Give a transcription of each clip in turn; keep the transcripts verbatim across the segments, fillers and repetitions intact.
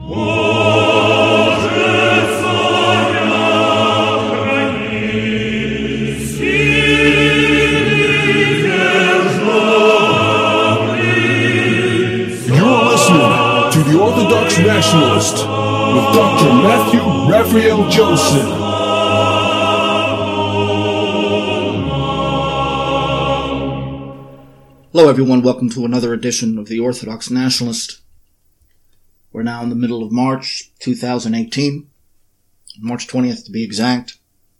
The Orthodox Nationalist with Doctor Matthew Raphael Joseph. Hello everyone, welcome to another edition of The Orthodox Nationalist. We're now in the middle of March two thousand eighteen, March twentieth to be exact.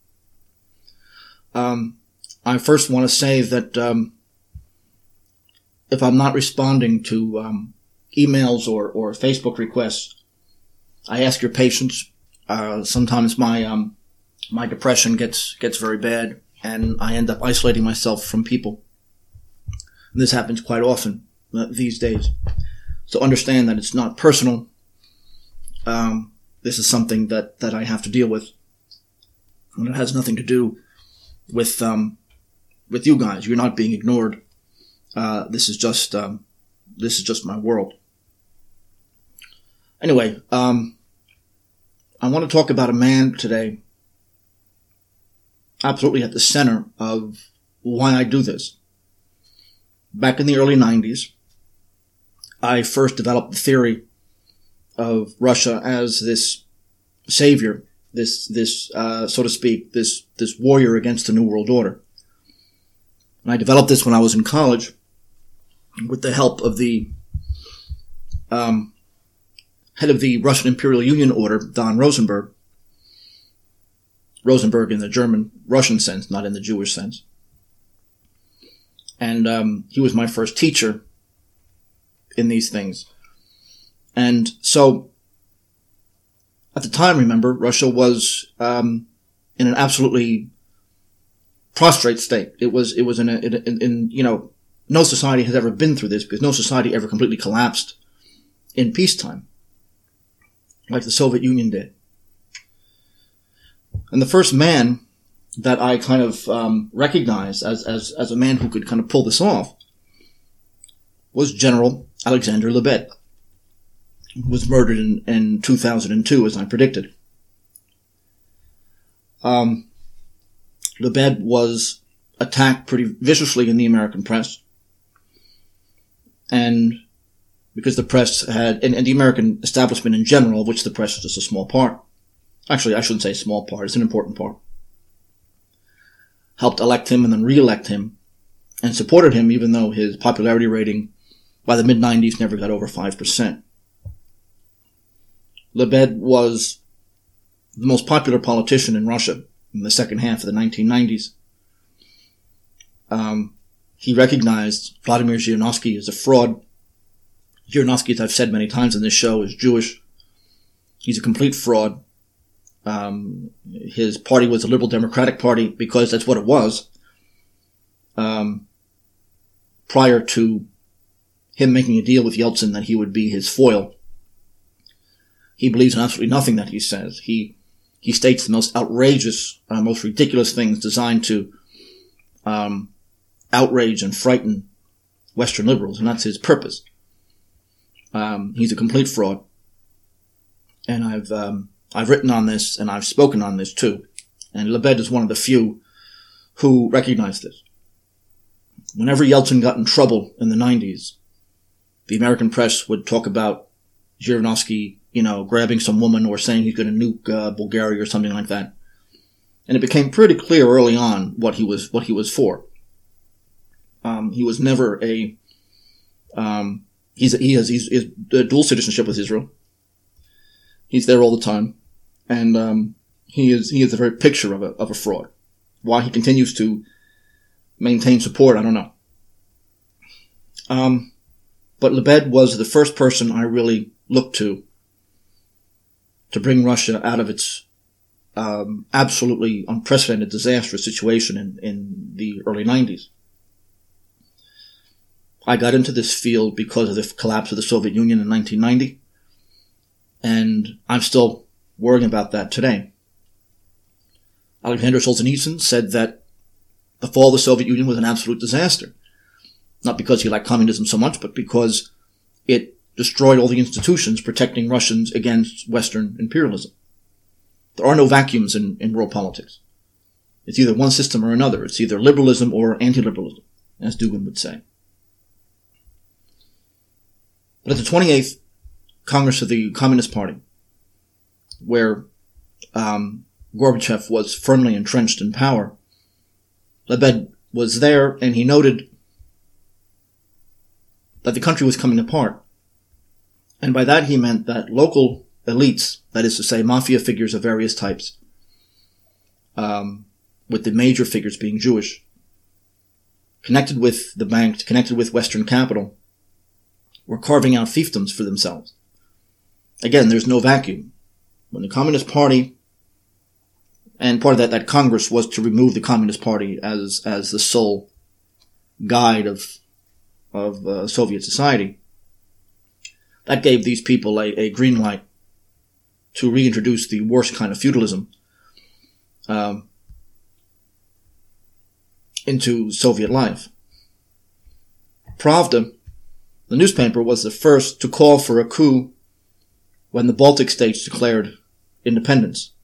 Um, I first want to say that um, if I'm not responding to um, emails or, or Facebook requests, I ask your patience. Uh, sometimes my um, my depression gets gets very bad, and I end up isolating myself from people. And this happens quite often uh, these days. So understand that it's not personal. Um, this is something that, that I have to deal with, and it has nothing to do with um, with you guys. You're not being ignored. Uh, this is just um, this is just my world. Anyway, um, I want to talk about a man today, absolutely at the center of why I do this. Back in the early nineties, I first developed the theory of Russia as this savior, this, this, uh, so to speak, this, this warrior against the New World Order. And I developed this when I was in college with the help of the, um, head of the Russian Imperial Union Order, Don Rosenberg. Rosenberg in the German-Russian sense, not in the Jewish sense. And um, he was my first teacher in these things. And so, at the time, remember, Russia was um, in an absolutely prostrate state. It was, it was in, a, in, in, in, you know, no society has ever been through this, because no society ever completely collapsed in peacetime, like the Soviet Union did. And the first man that I kind of um, recognized as, as as a man who could kind of pull this off was General Alexander Lebed, who was murdered in, in two thousand two, as I predicted. Um, Lebed was attacked pretty viciously in the American press, and because the press had, and, and the American establishment in general, of which the press is just a small part. Actually, I shouldn't say small part, it's an important part. Helped elect him and then re-elect him, and supported him even though his popularity rating by the mid nineties never got over five percent. Lebed was the most popular politician in Russia in the second half of the nineteen nineties. Um, he recognized Vladimir Zhirinovsky as a fraud. Zhirinovsky, as I've said many times on this show, is Jewish. He's a complete fraud. Um, his party was the Liberal Democratic Party because that's what it was. Um, prior to him making a deal with Yeltsin that he would be his foil. He believes in absolutely nothing that he says. He, he states the most outrageous, uh, most ridiculous things designed to, um, outrage and frighten Western liberals, and that's his purpose. Um, he's a complete fraud. And I've, um, I've written on this, and I've spoken on this too. And Lebed is one of the few who recognize this. Whenever Yeltsin got in trouble in the nineties, the American press would talk about Zhirinovsky, you know, grabbing some woman or saying he's going to nuke uh, Bulgaria or something like that. And it became pretty clear early on what he was, what he was for. Um, he was never a, um, he's, he has, he's, he's a dual citizenship with Israel. He's there all the time. And, um, he is, he is the very picture of a, of a fraud. Why he continues to maintain support, I don't know. Um, but Lebed was the first person I really looked to to bring Russia out of its um, absolutely unprecedented, disastrous situation in, in the early nineties. I got into this field because of the collapse of the Soviet Union in nineteen ninety, and I'm still worrying about that today. Alexander Solzhenitsyn said that the fall of the Soviet Union was an absolute disaster. Not because he liked communism so much, but because it destroyed all the institutions protecting Russians against Western imperialism. There are no vacuums in, in world politics. It's either one system or another. It's either liberalism or anti-liberalism, as Dugin would say. But at the twenty-eighth Congress of the Communist Party, where um, Gorbachev was firmly entrenched in power, Lebed was there, and he noted that the country was coming apart. And by that he meant that local elites, that is to say, mafia figures of various types, um, with the major figures being Jewish, connected with the bank, connected with Western capital, were carving out fiefdoms for themselves. Again, there's no vacuum. When the Communist Party, and part of that, that Congress was to remove the Communist Party as, as the sole guide of, of uh, Soviet society, that gave these people a, a green light to reintroduce the worst kind of feudalism um, into Soviet life. Pravda, the newspaper, was the first to call for a coup when the Baltic states declared independence.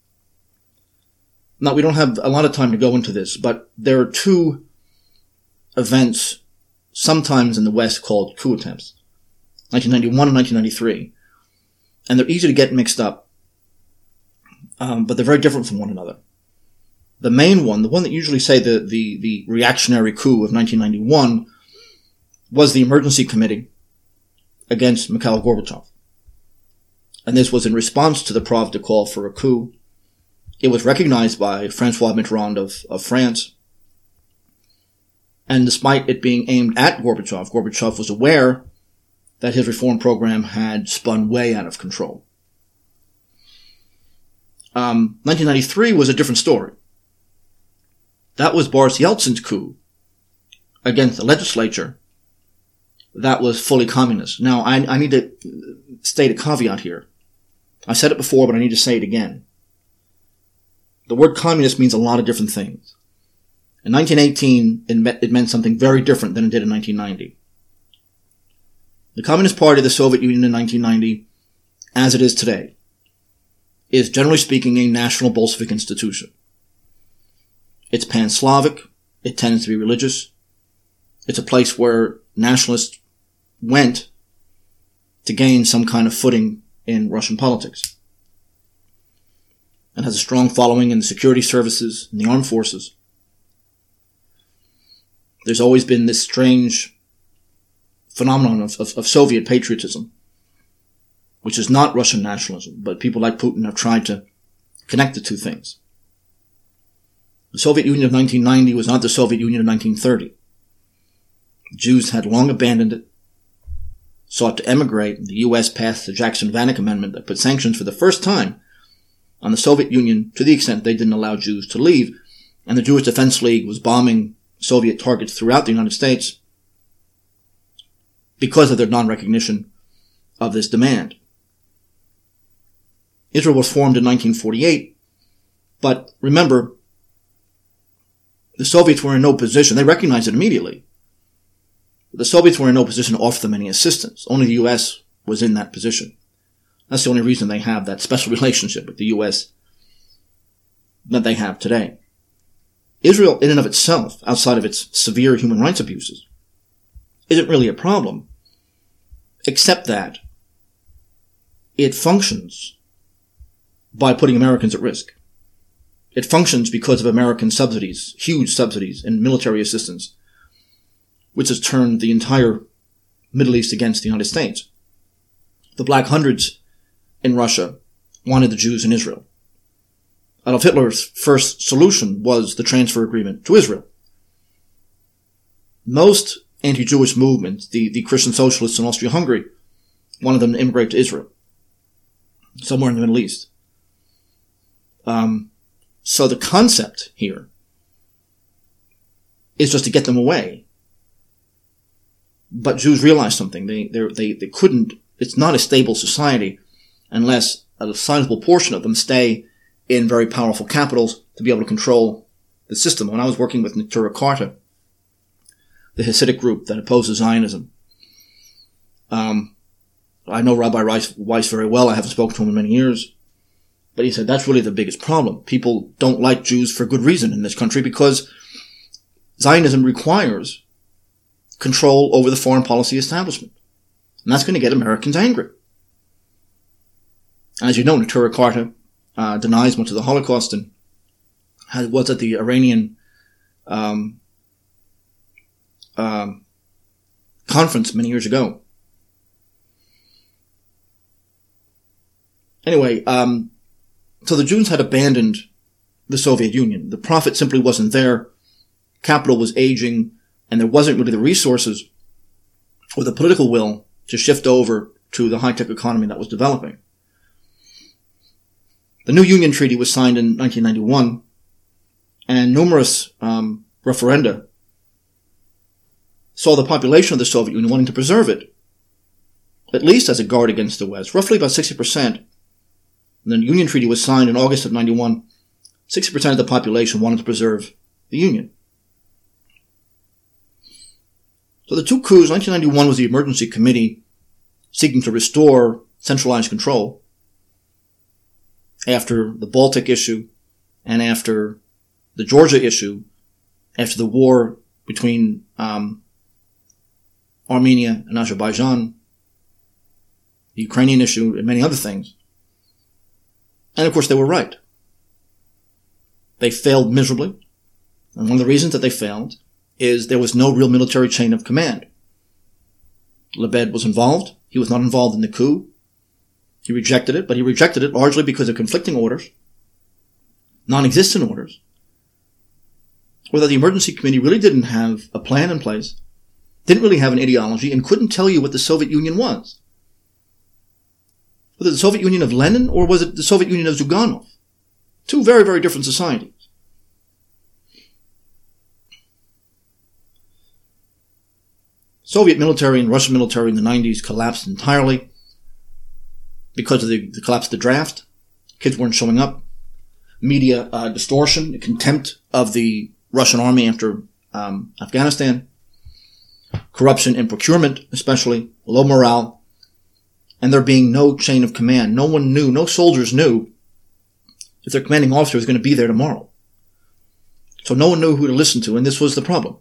Now, we don't have a lot of time to go into this, but there are two events sometimes in the West called coup attempts, nineteen ninety-one and nineteen ninety-three. And they're easy to get mixed up, um, but they're very different from one another. The main one, the one that usually say the, the, the reactionary coup of nineteen ninety-one, was the Emergency Committee against Mikhail Gorbachev. And this was in response to the Pravda call for a coup. It was recognized by Francois Mitterrand of, of France. And despite it being aimed at Gorbachev, Gorbachev was aware that his reform program had spun way out of control. Um, nineteen ninety-three was a different story. That was Boris Yeltsin's coup against the legislature that was fully communist. Now, I, I need to state a caveat here. I said it before, but I need to say it again. The word communist means a lot of different things. In nineteen eighteen, it meant, it meant something very different than it did in nineteen ninety. The Communist Party of the Soviet Union in nineteen ninety, as it is today, is generally speaking a national Bolshevik institution. It's pan-Slavic. It tends to be religious. It's a place where nationalists went to gain some kind of footing in Russian politics, and has a strong following in the security services and the armed forces. There's always been this strange phenomenon of, of, of Soviet patriotism, which is not Russian nationalism, but people like Putin have tried to connect the two things. The Soviet Union of nineteen ninety was not the Soviet Union of nineteen thirty. Jews had long abandoned it, sought to emigrate. The U S passed the Jackson-Vanik Amendment that put sanctions for the first time on the Soviet Union to the extent they didn't allow Jews to leave, and the Jewish Defense League was bombing Soviet targets throughout the United States because of their non-recognition of this demand. Israel was formed in nineteen forty-eight, but remember, the Soviets were in no position. They recognized it immediately. The Soviets were in no position to offer them any assistance. Only the U S was in that position. That's the only reason they have that special relationship with the U S that they have today. Israel, in and of itself, outside of its severe human rights abuses, isn't really a problem, except that it functions by putting Americans at risk. It functions because of American subsidies, huge subsidies and military assistance, which has turned the entire Middle East against the United States. The Black Hundreds in Russia wanted the Jews in Israel. Adolf Hitler's first solution was the transfer agreement to Israel. Most anti-Jewish movements, the, the Christian socialists in Austria-Hungary, wanted them to immigrate to Israel, somewhere in the Middle East. Um, so the concept here is just to get them away. But Jews realized something. They, they, they couldn't, it's not a stable society unless a sizable portion of them stay in very powerful capitals to be able to control the system. When I was working with Neturei Karta, the Hasidic group that opposes Zionism, um, I know Rabbi Weiss very well. I haven't spoken to him in many years. But he said that's really the biggest problem. People don't like Jews for good reason in this country because Zionism requires control over the foreign policy establishment. And that's going to get Americans angry. As you know, Neturei Karta uh, denies much of the Holocaust and has, was at the Iranian um, um, conference many years ago. Anyway, um, so the Jews had abandoned the Soviet Union. The profit simply wasn't there. Capital was aging, and there wasn't really the resources or the political will to shift over to the high-tech economy that was developing. The new Union Treaty was signed in nineteen ninety-one, and numerous um, referenda saw the population of the Soviet Union wanting to preserve it, at least as a guard against the West. Roughly about sixty percent. The Union Treaty was signed in August of ninety-one. sixty percent of the population wanted to preserve the Union. So the two coups, nineteen ninety-one was the Emergency Committee seeking to restore centralized control after the Baltic issue and after the Georgia issue, after the war between um, Armenia and Azerbaijan, the Ukrainian issue, and many other things. And of course they were right. They failed miserably. And one of the reasons that they failed is there was no real military chain of command. Lebed was involved. He was not involved in the coup. He rejected it, but he rejected it largely because of conflicting orders, non-existent orders, or that the Emergency Committee really didn't have a plan in place, didn't really have an ideology, and couldn't tell you what the Soviet Union was. Was it the Soviet Union of Lenin, or was it the Soviet Union of Zyuganov? Two very, very different societies. Soviet military and Russian military in the nineties collapsed entirely because of the, the collapse of the draft. Kids weren't showing up. Media uh, distortion, the contempt of the Russian army after um, Afghanistan. Corruption in procurement, especially. Low morale. And there being no chain of command. No one knew, no soldiers knew if their commanding officer was going to be there tomorrow. So no one knew who to listen to, and this was the problem.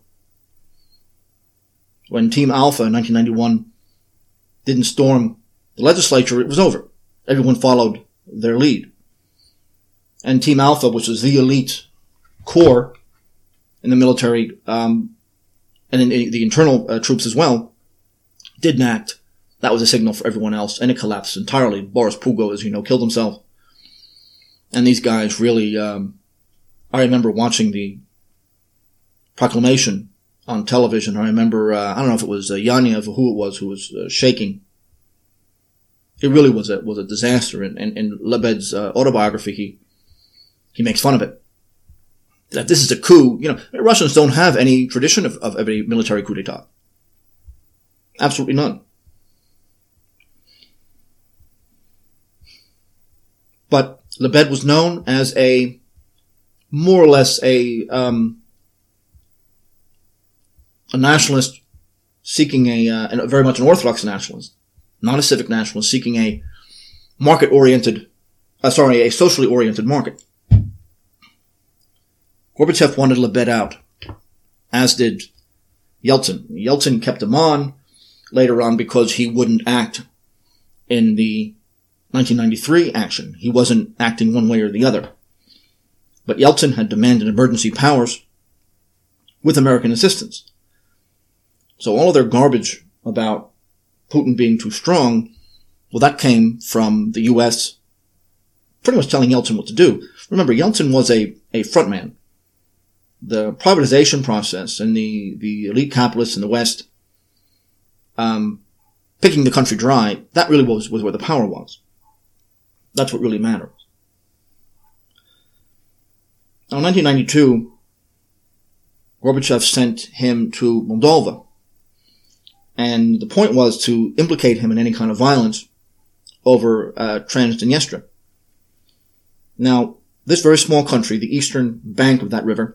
When Team Alpha in nineteen ninety-one didn't storm the legislature, it was over. Everyone followed their lead. And Team Alpha, which was the elite corps in the military, um, and in the internal uh, troops as well, didn't act. That was a signal for everyone else, and it collapsed entirely. Boris Pugo, as you know, killed himself. And these guys really, um, I remember watching the proclamation on television. I remember, uh, I don't know if it was uh, Yanev or who it was who was uh, shaking. It really was a, was a disaster. And in, in, in Lebed's uh, autobiography, he, he makes fun of it. That this is a coup. You know, Russians don't have any tradition of, of, of a military coup d'etat. Absolutely none. But Lebed was known as a, more or less a, um, a nationalist seeking a, uh, a, very much an orthodox nationalist, not a civic nationalist, seeking a market-oriented, uh, sorry, a socially oriented market. Gorbachev wanted Lebed out, as did Yeltsin. Yeltsin kept him on later on because he wouldn't act in the nineteen ninety-three action. He wasn't acting one way or the other. But Yeltsin had demanded emergency powers with American assistance. So all of their garbage about Putin being too strong, well, that came from the U S pretty much telling Yeltsin what to do. Remember, Yeltsin was a, a frontman. The privatization process and the, the elite capitalists in the West, um, picking the country dry, that really was, was where the power was. That's what really matters. Now, in nineteen ninety-two, Gorbachev sent him to Moldova. And the point was to implicate him in any kind of violence over uh, Transdniester. Now, this very small country, the eastern bank of that river,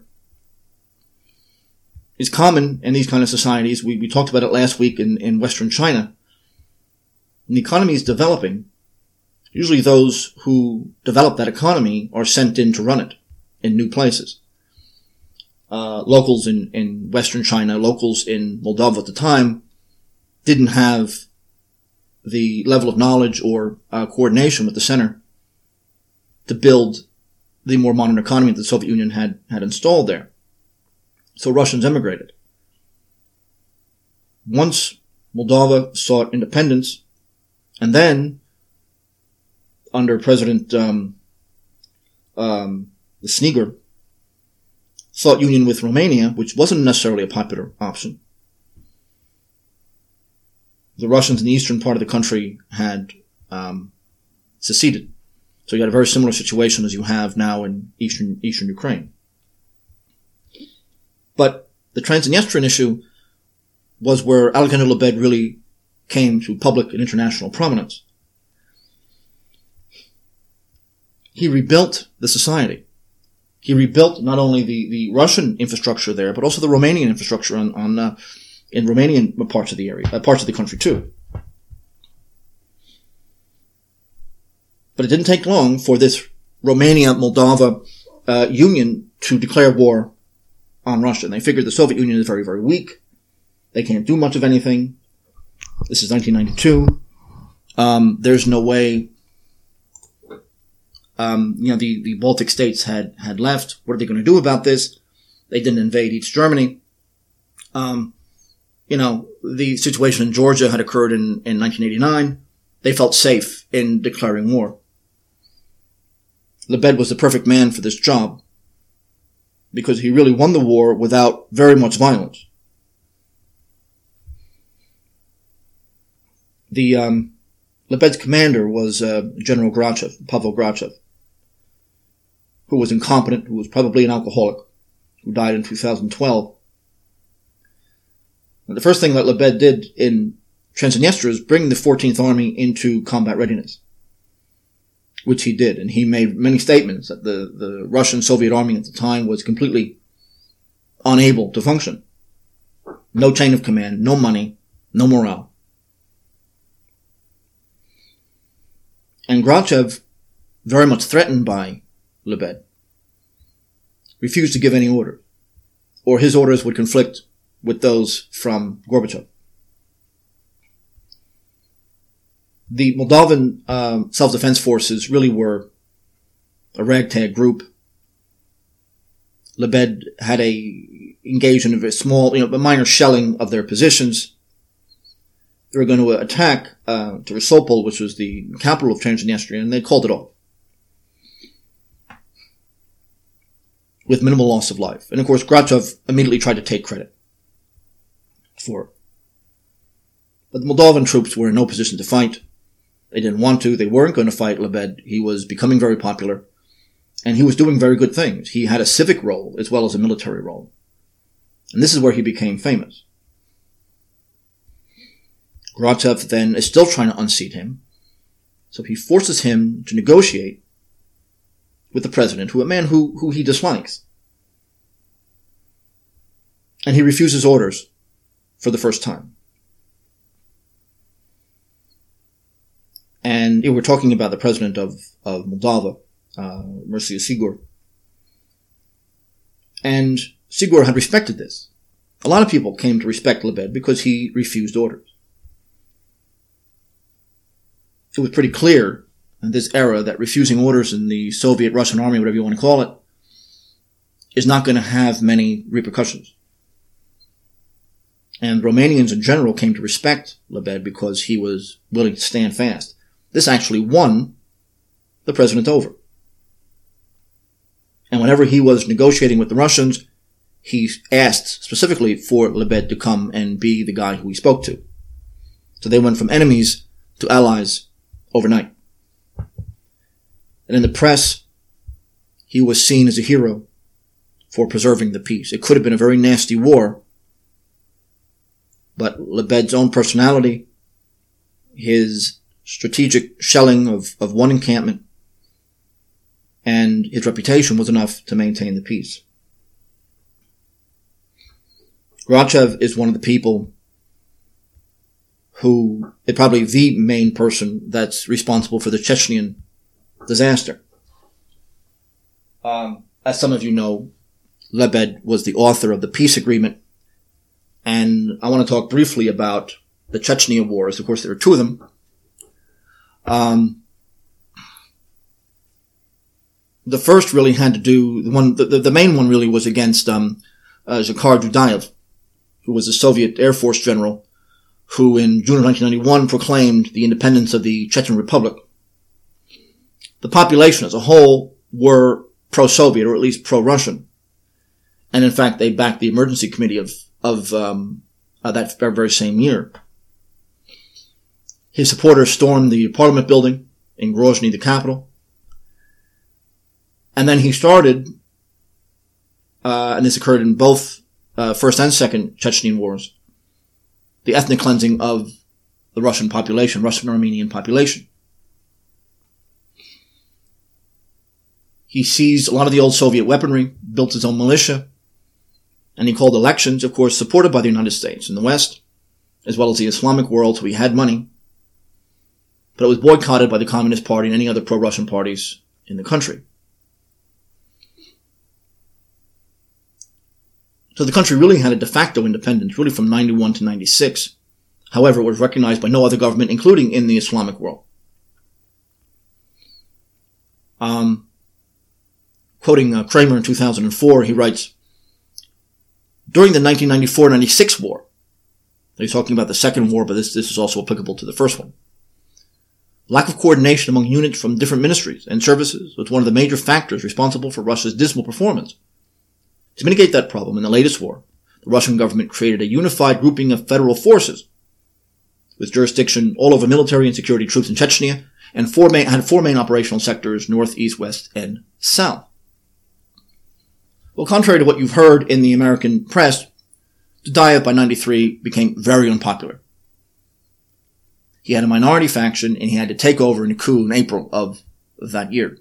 is common in these kind of societies. We, we talked about it last week in, in Western China. when the economy is developing, usually those who develop that economy are sent in to run it in new places. Uh, locals in, in Western China, locals in Moldova at the time, didn't have the level of knowledge or uh, coordination with the center to build the more modern economy that the Soviet Union had, had installed there. So Russians emigrated. Once Moldova sought independence, and then under President um, um, Snegur, sought union with Romania, which wasn't necessarily a popular option. The Russians in the eastern part of the country had um, seceded. So you had a very similar situation as you have now in eastern eastern Ukraine. But the Transnistrian issue was where Alexander Lebed really came to public and international prominence. He rebuilt the society. He rebuilt not only the, the Russian infrastructure there, but also the Romanian infrastructure on, on uh, in Romanian parts of the area, uh, parts of the country too. But it didn't take long for this Romania-Moldova uh, union to declare war on Russia. And they figured the Soviet Union is very, very weak. They can't do much of anything. This is nineteen ninety-two. Um, there's no way. Um, you know, the, the Baltic states had, had left. What are they going to do about this? They didn't invade East Germany. Um, you know, the situation in Georgia had occurred in, in nineteen eighty-nine. They felt safe in declaring war. Lebed was the perfect man for this job because he really won the war without very much violence. The, um, Lebed's commander was, uh, General Grachev, Pavel Grachev, who was incompetent, who was probably an alcoholic, who died in two thousand twelve. And the first thing that Lebed did in Transnistria is bring the fourteenth Army into combat readiness, which he did. And he made many statements that the, the Russian Soviet army at the time was completely unable to function. No chain of command, no money, no morale. And Grachev, very much threatened by Lebed, refused to give any orders, or his orders would conflict with those from Gorbachev. The Moldovan um, self-defense forces really were a ragtag group. Lebed had a engaged in a very small, you know, a minor shelling of their positions. They were going to attack uh, Tiraspol, which was the capital of Transnistria, and they called it off with minimal loss of life. And of course, Grachev immediately tried to take credit for it. But the Moldovan troops were in no position to fight. They didn't want to. They weren't going to fight Lebed. He was becoming very popular, and he was doing very good things. He had a civic role as well as a military role. And this is where he became famous. Grachev then is still trying to unseat him, so he forces him to negotiate with the president, who a man who, who he dislikes. And he refuses orders for the first time. And we're talking about the president of, of Moldova, uh, Mircea Sigur. And Sigur had respected this. A lot of people came to respect Lebed because he refused orders. It was pretty clear in this era that refusing orders in the Soviet Russian army, whatever you want to call it, is not going to have many repercussions. And Romanians in general came to respect Lebed because he was willing to stand fast. This actually won the president over. And whenever he was negotiating with the Russians, he asked specifically for Lebed to come and be the guy who he spoke to. So they went from enemies to allies overnight. And in the press, he was seen as a hero for preserving the peace. It could have been a very nasty war, but Lebed's own personality, his strategic shelling of, of one encampment, and his reputation was enough to maintain the peace. Grachev is one of the people who is probably the main person that's responsible for the Chechenian disaster. Um, as some of you know, Lebed was the author of the peace agreement, and I want to talk briefly about the Chechnya wars. Of course, there are two of them. Um, the first really had to do, the one, the, the main one really was against um, uh, Zakhar Dudayev, who was a Soviet Air Force general, who in June of nineteen ninety-one proclaimed the independence of the Chechen Republic. The population as a whole were pro-Soviet, or at least pro-Russian. And in fact, they backed the emergency committee of, of um, uh, that very same year. His supporters stormed the parliament building in Grozny, the capital. And then he started, uh, and this occurred in both uh, First and Second Chechen wars, the ethnic cleansing of the Russian population, Russian Armenian population. He seized a lot of the old Soviet weaponry, built his own militia, and he called elections, of course, supported by the United States in the West, as well as the Islamic world, so he had money. But it was boycotted by the Communist Party and any other pro-Russian parties in the country. So the country really had a de facto independence, really from ninety-one to ninety-six. However, it was recognized by no other government, including in the Islamic world. Um, quoting uh, Kramer in two thousand four, he writes, during the nineteen ninety-four ninety-six war, he's talking about the second war, but this, this is also applicable to the first one. Lack of coordination among units from different ministries and services was one of the major factors responsible for Russia's dismal performance. To mitigate that problem in the latest war, the Russian government created a unified grouping of federal forces with jurisdiction all over military and security troops in Chechnya, and four main, had four main operational sectors, north, east, west, and south. Well, contrary to what you've heard in the American press, Dudayev by ninety-three became very unpopular. He had a minority faction, and he had to take over in a coup in April of that year.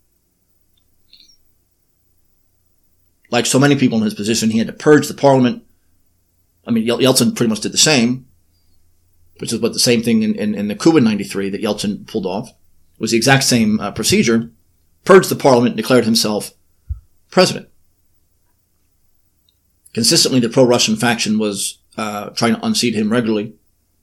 Like so many people in his position, he had to purge the parliament. I mean, Yeltsin pretty much did the same, which is what the same thing in, in, in the coup in ninety-three that Yeltsin pulled off. It was the exact same uh, procedure. Purged the parliament and declared himself president. Consistently, the pro-Russian faction was uh, trying to unseat him regularly,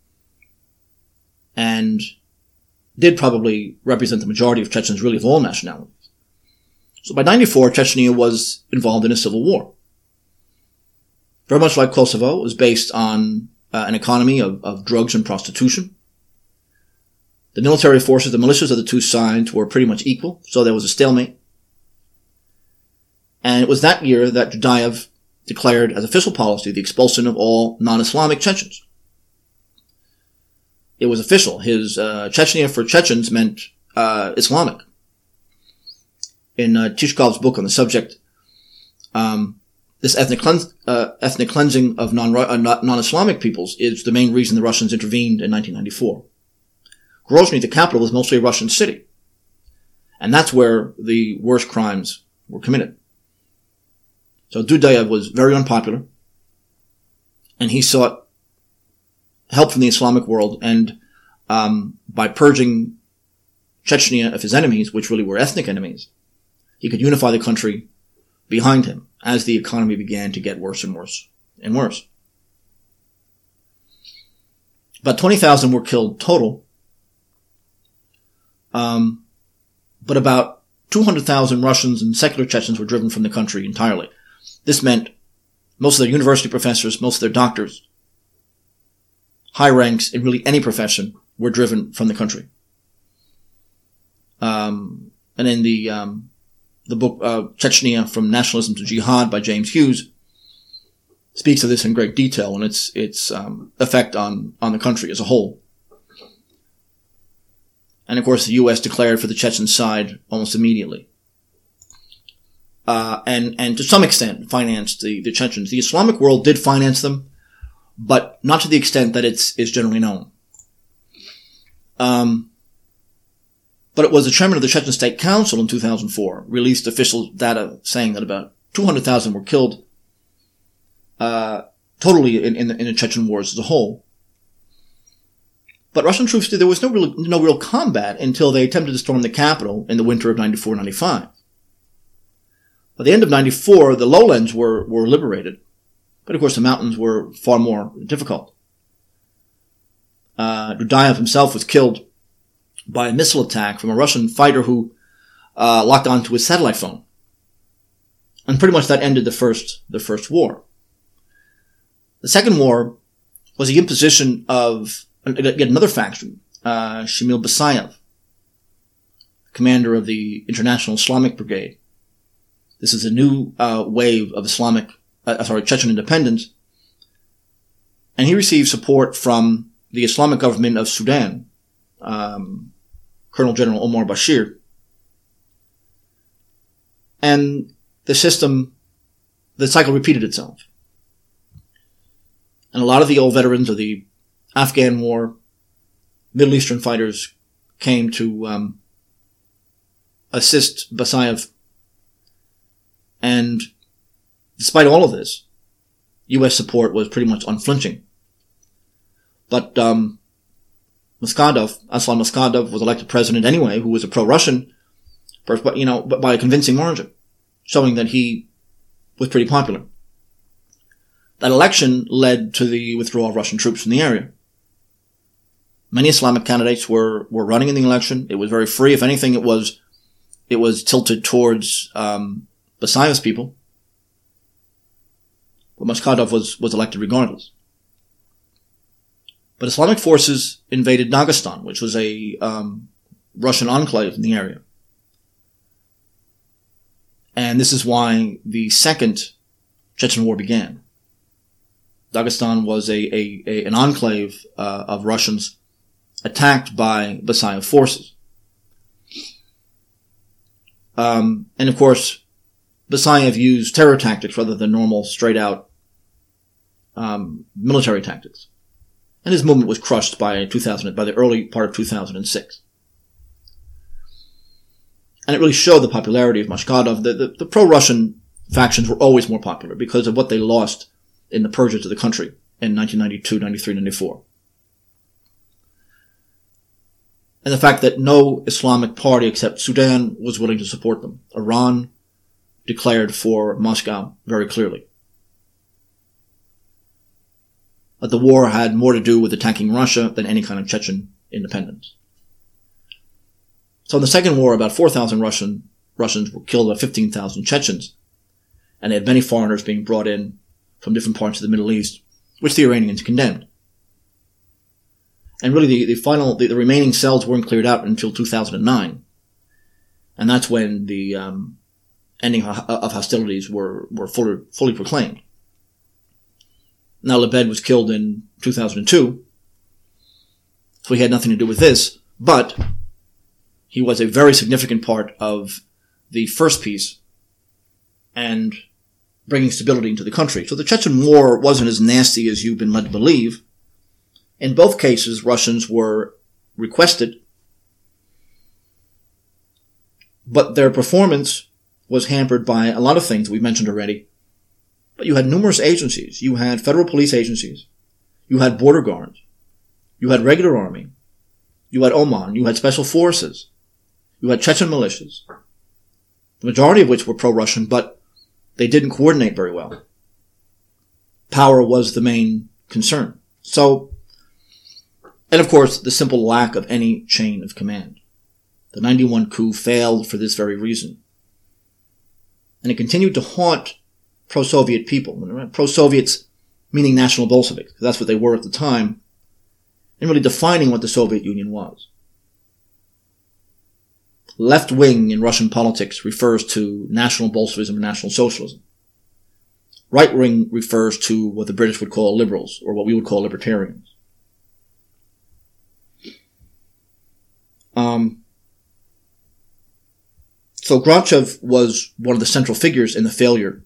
and did probably represent the majority of Chechens, really of all nationalities. So by ninety-four, Chechnya was involved in a civil war. Very much like Kosovo, it was based on uh, an economy of, of drugs and prostitution. The military forces, the militias of the two sides were pretty much equal, so there was a stalemate. And it was that year that Dudayev declared as official policy the expulsion of all non-Islamic Chechens. It was official. His uh, Chechnya for Chechens meant uh, Islamic. In uh, Tishkov's book on the subject, um, this ethnic, cleanse, uh, ethnic cleansing of non, uh, non-Islamic peoples is the main reason the Russians intervened in nineteen ninety-four. Grozny, the capital, was mostly a Russian city. And that's where the worst crimes were committed. So Dudayev was very unpopular, and he sought help from the Islamic world, and um, by purging Chechnya of his enemies, which really were ethnic enemies, he could unify the country behind him as the economy began to get worse and worse and worse. About twenty thousand were killed total, um, but about two hundred thousand Russians and secular Chechens were driven from the country entirely. This meant most of their university professors, most of their doctors, high ranks in really any profession, were driven from the country. Um, and in the um, the book uh, Chechnya From Nationalism to Jihad by James Hughes speaks of this in great detail and its its um, effect on on the country as a whole. And of course, the U S declared for the Chechen side almost immediately. Uh, and, and to some extent financed the, the Chechens. The Islamic world did finance them, but not to the extent that it's, is generally known. Um, but it was the chairman of the Chechen State Council in two thousand four released official data saying that about two hundred thousand were killed, uh, totally in, in the, in the Chechen wars as a whole. But Russian troops, there was no real, no real combat until they attempted to storm the capital in the winter of ninety-four ninety-five. By the end of ninety-four, the lowlands were, were liberated. But of course, the mountains were far more difficult. Uh, Dudayev himself was killed by a missile attack from a Russian fighter who uh, locked onto his satellite phone. And pretty much that ended the first, the first war. The second war was the imposition of yet another faction, uh, Shamil Basayev, commander of the International Islamic Brigade. This is a new uh, wave of Islamic, uh, sorry, Chechen independence, and he received support from the Islamic government of Sudan, um, Colonel General Omar Bashir, and the system, the cycle repeated itself. And a lot of the old veterans of the Afghan War, Middle Eastern fighters came to um, assist Basayev. And despite all of this, U S support was pretty much unflinching. But um, Muskadov, Aslan Muskadov, was elected president anyway, who was a pro-Russian, but you know, but by a convincing margin, showing that he was pretty popular. That election led to the withdrawal of Russian troops from the area. Many Islamic candidates were, were running in the election. It was very free. If anything, it was it was tilted towards um, Basayev's people. But Muskadov was, was elected regardless. But Islamic forces invaded Dagestan, which was a um, Russian enclave in the area. And this is why the Second Chechen War began. Dagestan was a, a, a an enclave uh, of Russians attacked by Basayev forces. Um, and of course, Basayev used terror tactics rather than normal, straight-out um, military tactics. And his movement was crushed by two thousand, by the early part of two thousand six. And it really showed the popularity of Muskadov. The, the, the pro-Russian factions were always more popular because of what they lost in the purges of the country in nineteen ninety-two, ninety-three, ninety-four. And the fact that no Islamic party except Sudan was willing to support them. Iran declared for Moscow very clearly. But the war had more to do with attacking Russia than any kind of Chechen independence. So in the second war, about four thousand Russian, Russians were killed by fifteen thousand Chechens. And they had many foreigners being brought in from different parts of the Middle East, which the Iranians condemned. And really the, the final, the, the remaining cells weren't cleared out until two thousand nine. And that's when the um, ending of hostilities were, were fully, fully proclaimed. Now Lebed was killed in two thousand two, so he had nothing to do with this, but he was a very significant part of the first peace and bringing stability into the country. So the Chechen War wasn't as nasty as you've been led to believe. In both cases, Russians were requested, but their performance was hampered by a lot of things we've mentioned already. But you had numerous agencies. You had federal police agencies. You had border guards. You had regular army. You had Oman. You had special forces. You had Chechen militias. The majority of which were pro-Russian, but they didn't coordinate very well. Power was the main concern. So, and of course, the simple lack of any chain of command. The ninety-one coup failed for this very reason. And it continued to haunt pro-Soviet people. Pro-Soviets meaning National Bolsheviks, because that's what they were at the time, and really defining what the Soviet Union was. Left wing in Russian politics refers to National Bolshevism or National Socialism. Right wing refers to what the British would call liberals, or what we would call libertarians. Um, so Grantchev was one of the central figures in the failure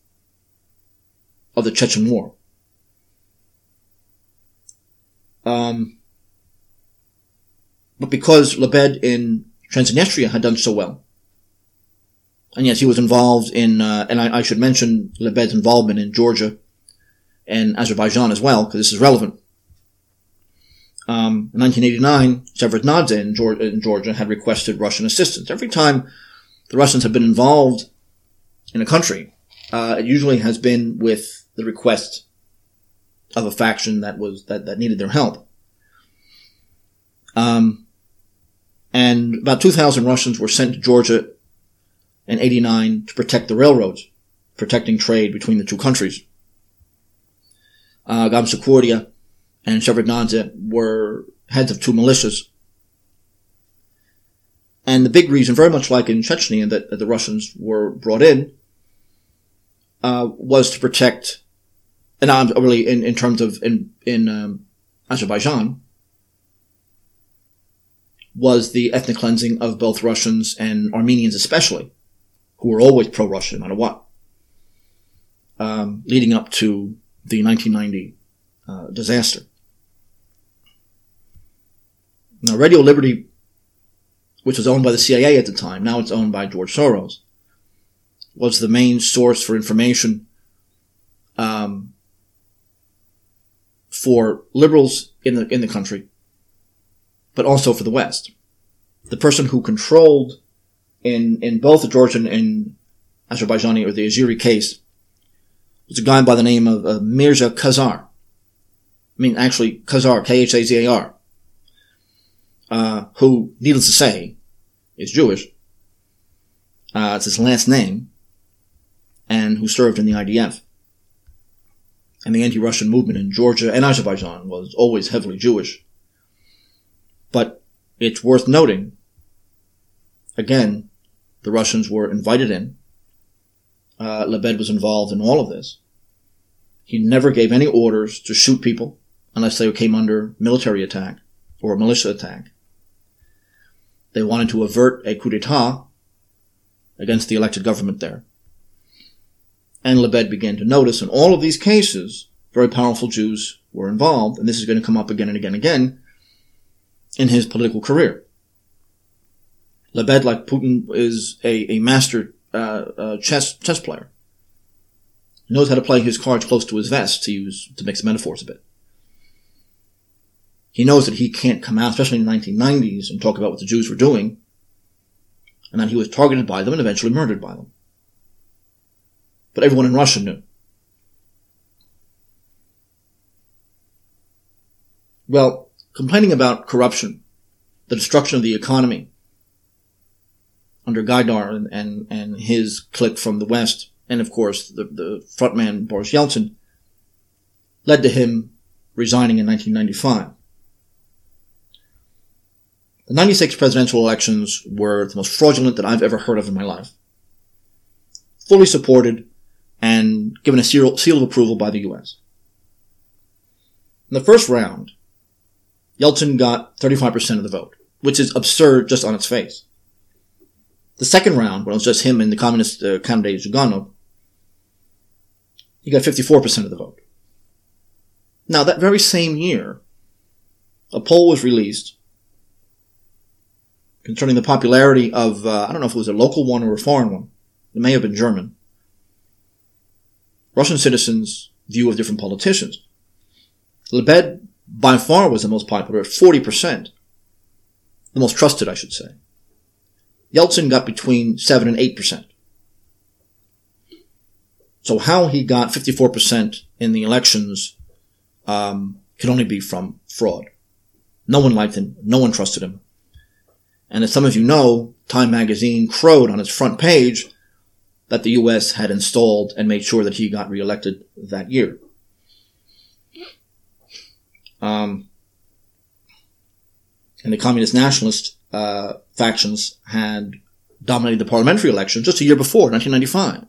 of the Chechen War. Um, but because Lebed in Transnistria had done so well, and yes, he was involved in, uh, and I, I should mention Lebed's involvement in Georgia and Azerbaijan as well, because this is relevant. Um, in nineteen eighty-nine, Shevardnadze in Georgia, in Georgia had requested Russian assistance. Every time the Russians have been involved in a country, uh, it usually has been with the request of a faction that was that, that needed their help. Um, and about two thousand Russians were sent to Georgia in eighty-nine to protect the railroads, protecting trade between the two countries. Uh, Gamsukhordia and Shevardnadze were heads of two militias. And the big reason, very much like in Chechnya, that, that the Russians were brought in, uh, was to protect, and I'm really in, in terms of in, in, um, Azerbaijan, was the ethnic cleansing of both Russians and Armenians especially, who were always pro-Russian no matter what, um, leading up to the nineteen ninety uh, disaster. Now, Radio Liberty, which was owned by the C I A at the time, now it's owned by George Soros, was the main source for information um, for liberals in the in the country, but also for the West. The person who controlled in in both the Georgian and Azerbaijani or the Azeri case was a guy by the name of uh, Mirza Khazar. I mean, actually, Khazar, K H A Z A R. Uh, who, needless to say, is Jewish. Uh, it's his last name, and who served in the I D F. And the anti-Russian movement in Georgia and Azerbaijan was always heavily Jewish. But it's worth noting, again, the Russians were invited in. Uh, Lebed was involved in all of this. He never gave any orders to shoot people unless they came under military attack or a militia attack. They wanted to avert a coup d'etat against the elected government there. And Lebed began to notice in all of these cases, very powerful Jews were involved, and this is going to come up again and again and again in his political career. Lebed, like Putin, is a, a master uh, uh, chess chess player. He knows how to play his cards close to his vest, to use to mix metaphors a bit. He knows that he can't come out, especially in the nineteen nineties, and talk about what the Jews were doing, and that he was targeted by them and eventually murdered by them. But everyone in Russia knew. Well, complaining about corruption, the destruction of the economy under Gaidar and, and, and his clique from the West, and of course the, the frontman Boris Yeltsin, led to him resigning in nineteen ninety-five. The ninety-six presidential elections were the most fraudulent that I've ever heard of in my life. Fully supported and given a seal, seal of approval by the U S. In the first round, Yeltsin got thirty-five percent of the vote, which is absurd just on its face. The second round, when it was just him and the communist uh, candidate Zhuganov, he got fifty-four percent of the vote. Now, that very same year, a poll was released concerning the popularity of, uh, I don't know if it was a local one or a foreign one. It may have been German. Russian citizens' view of different politicians. Lebed, by far, was the most popular at forty percent. The most trusted, I should say. Yeltsin got between seven and eight percent. So how he got fifty-four percent in the elections um, can only be from fraud. No one liked him. No one trusted him. And as some of you know, Time magazine crowed on its front page that the U S had installed and made sure that he got reelected that year. Um, and the communist nationalist uh, factions had dominated the parliamentary election just a year before, nineteen ninety-five.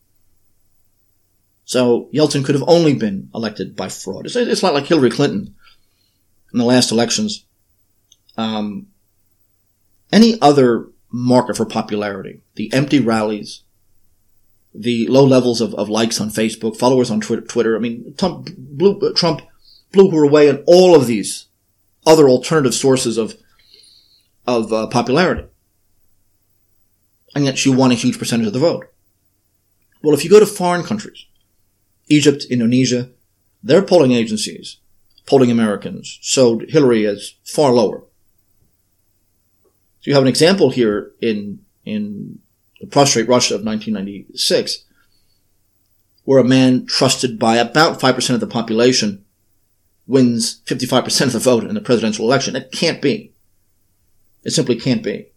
So Yeltsin could have only been elected by fraud. It's, it's not like Hillary Clinton in the last elections. Um, any other marker for popularity, the empty rallies, the low levels of, of likes on Facebook, followers on Twitter. I mean, Trump blew, Trump blew her away in all of these other alternative sources of of uh, popularity. And yet she won a huge percentage of the vote. Well, if you go to foreign countries, Egypt, Indonesia, their polling agencies polling Americans showed Hillary as far lower. So you have an example here in, in the prostrate Russia of nineteen ninety-six, where a man trusted by about five percent of the population wins fifty-five percent of the vote in the presidential election. It can't be. It simply can't be.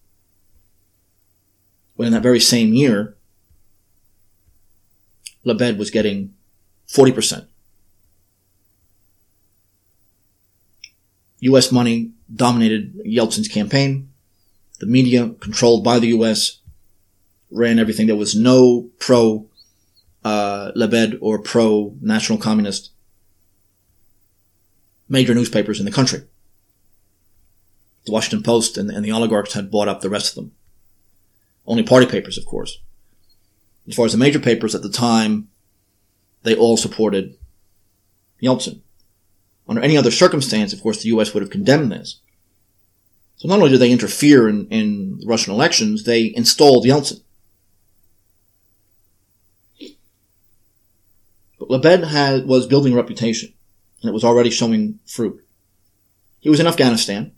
When in that very same year, Lebed was getting forty percent. U S money dominated Yeltsin's campaign. The media, controlled by the U S, ran everything. There was no pro uh, Lebed or pro national communist major newspapers in the country. The Washington Post and, and the oligarchs had bought up the rest of them. Only party papers, of course. As far as the major papers at the time, they all supported Yeltsin. Under any other circumstance, of course, the U S would have condemned this. So not only did they interfere in, in the Russian elections, they installed Yeltsin. But Lebed had, was building a reputation, and it was already showing fruit. He was in Afghanistan,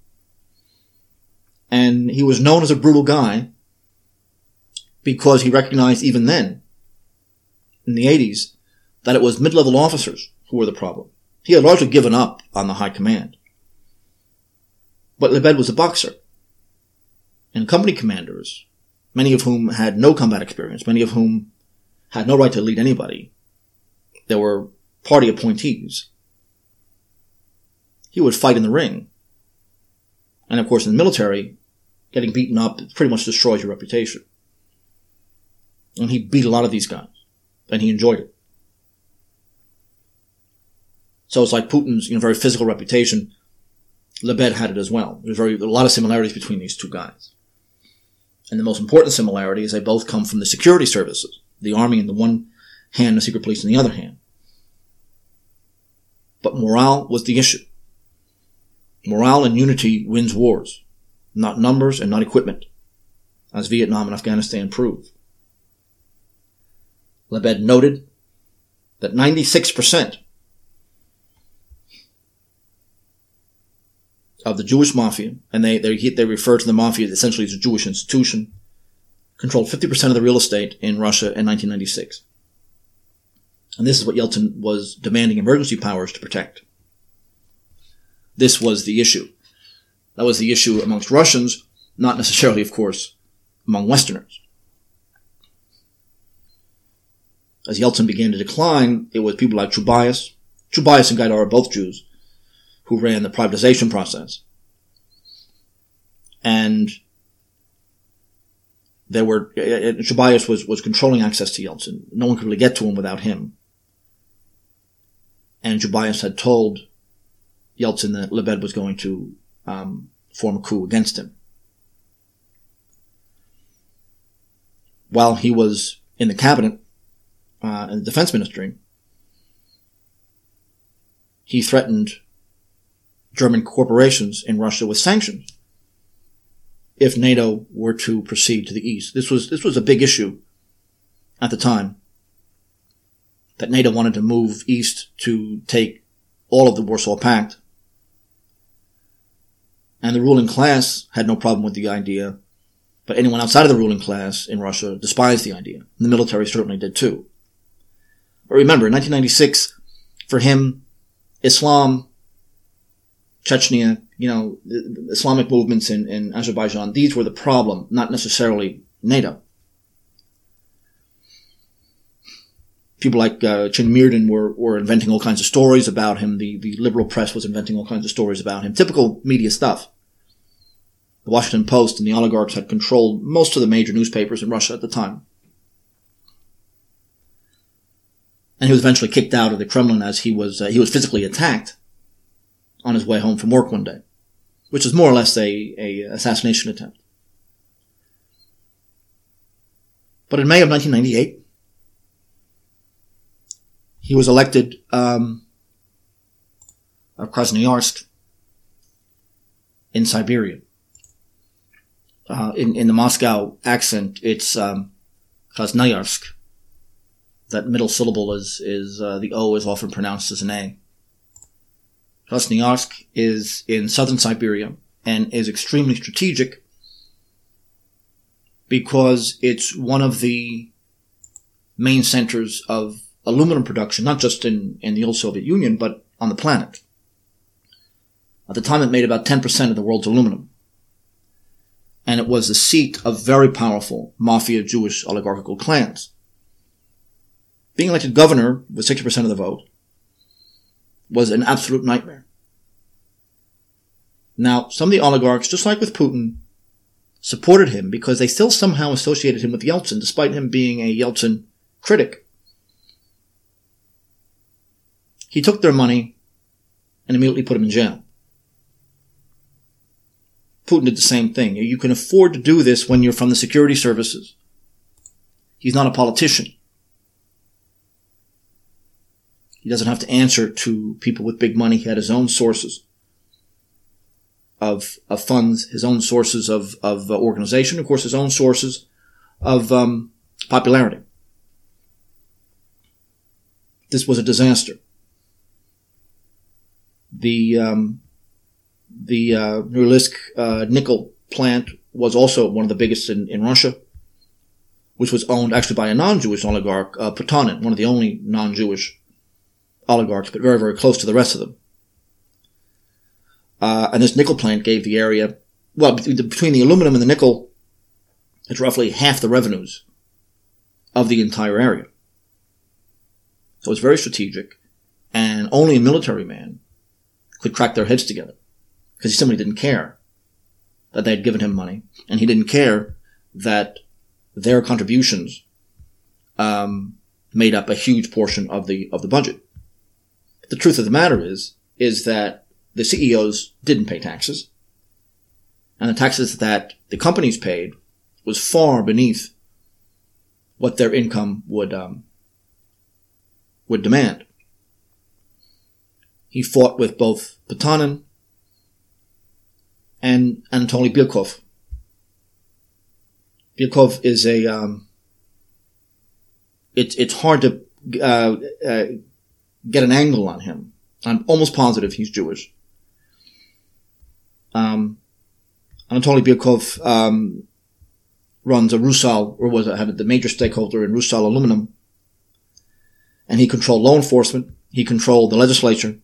and he was known as a brutal guy because he recognized even then, in the eighties, that it was mid-level officers who were the problem. He had largely given up on the high command. But Lebed was a boxer. And company commanders, many of whom had no combat experience, many of whom had no right to lead anybody, they were party appointees. He would fight in the ring. And of course in the military, getting beaten up pretty much destroys your reputation. And he beat a lot of these guys. And he enjoyed it. So it's like Putin's, you know, very physical reputation. Lebed had it as well. There's very, there are a lot of similarities between these two guys. And the most important similarity is they both come from the security services. The army in the one hand, the secret police in the other hand. But morale was the issue. Morale and unity wins wars. Not numbers and not equipment. As Vietnam and Afghanistan prove. Lebed noted that ninety-six percent of the Jewish mafia, and they, they, they refer to the mafia essentially as a Jewish institution, controlled fifty percent of the real estate in Russia in nineteen ninety-six. And this is what Yeltsin was demanding emergency powers to protect. This was the issue. That was the issue amongst Russians, not necessarily, of course, among Westerners. As Yeltsin began to decline, it was people like Chubais. Chubais and Gaidar are both Jews, who ran the privatization process. And there were, Chubais was, was controlling access to Yeltsin. No one could really get to him without him. And Chubais had told Yeltsin that Lebed was going to um, form a coup against him. While he was in the cabinet, uh, in the defense ministry, he threatened German corporations in Russia with sanctions if NATO were to proceed to the east. This was, this was a big issue at the time, that NATO wanted to move east to take all of the Warsaw Pact. And the ruling class had no problem with the idea, but anyone outside of the ruling class in Russia despised the idea. And the military certainly did too. But remember, in nineteen ninety-six, for him, Islam, Chechnya, you know, the Islamic movements in, in Azerbaijan, these were the problem, not necessarily NATO. People like uh, Chin Mirdan were, were inventing all kinds of stories about him. The, the liberal press was inventing all kinds of stories about him. Typical media stuff. The Washington Post and the oligarchs had controlled most of the major newspapers in Russia at the time. And he was eventually kicked out of the Kremlin as he was uh, he was physically attacked on his way home from work one day, which is more or less a, a assassination attempt. But in May of nineteen ninety-eight, he was elected um, of Krasnoyarsk in Siberia. Uh, in, in the Moscow accent, it's um, Krasnoyarsk. That middle syllable is, is uh, the O is often pronounced as an A. Krasnoyarsk is in southern Siberia and is extremely strategic because it's one of the main centers of aluminum production, not just in, in the old Soviet Union, but on the planet. At the time, it made about ten percent of the world's aluminum. And it was the seat of very powerful mafia Jewish oligarchical clans. Being elected governor with sixty percent of the vote was an absolute nightmare. Now, some of the oligarchs, just like with Putin, supported him because they still somehow associated him with Yeltsin, despite him being a Yeltsin critic. He took their money and immediately put him in jail. Putin did the same thing. You can afford to do this when you're from the security services. He's not a politician. He doesn't have to answer to people with big money. He had his own sources of, of funds, his own sources of, of uh, organization, of course, his own sources of um, popularity. This was a disaster. The um, the uh, Norilsk uh, nickel plant was also one of the biggest in, in Russia, which was owned actually by a non-Jewish oligarch, uh, Potanin, one of the only non-Jewish oligarchs, but very, very close to the rest of them. Uh, and this nickel plant gave the area, well, between the aluminum and the nickel, it's roughly half the revenues of the entire area. So it's very strategic, and only a military man could crack their heads together, because he simply didn't care that they had given him money, and he didn't care that their contributions um, made up a huge portion of the of the budget. The truth of the matter is, is that the C E Os didn't pay taxes, and the taxes that the companies paid was far beneath what their income would um, would demand. He fought with both Potanin and Anatoly Bykov. Bykov is a, um, it's, it's hard to, uh, uh, get an angle on him. I'm almost positive he's Jewish. Um, Anatoly Bykov, um, runs a Rusal, or was a, had the major stakeholder in Rusal Aluminum. And he controlled law enforcement. He controlled the legislature.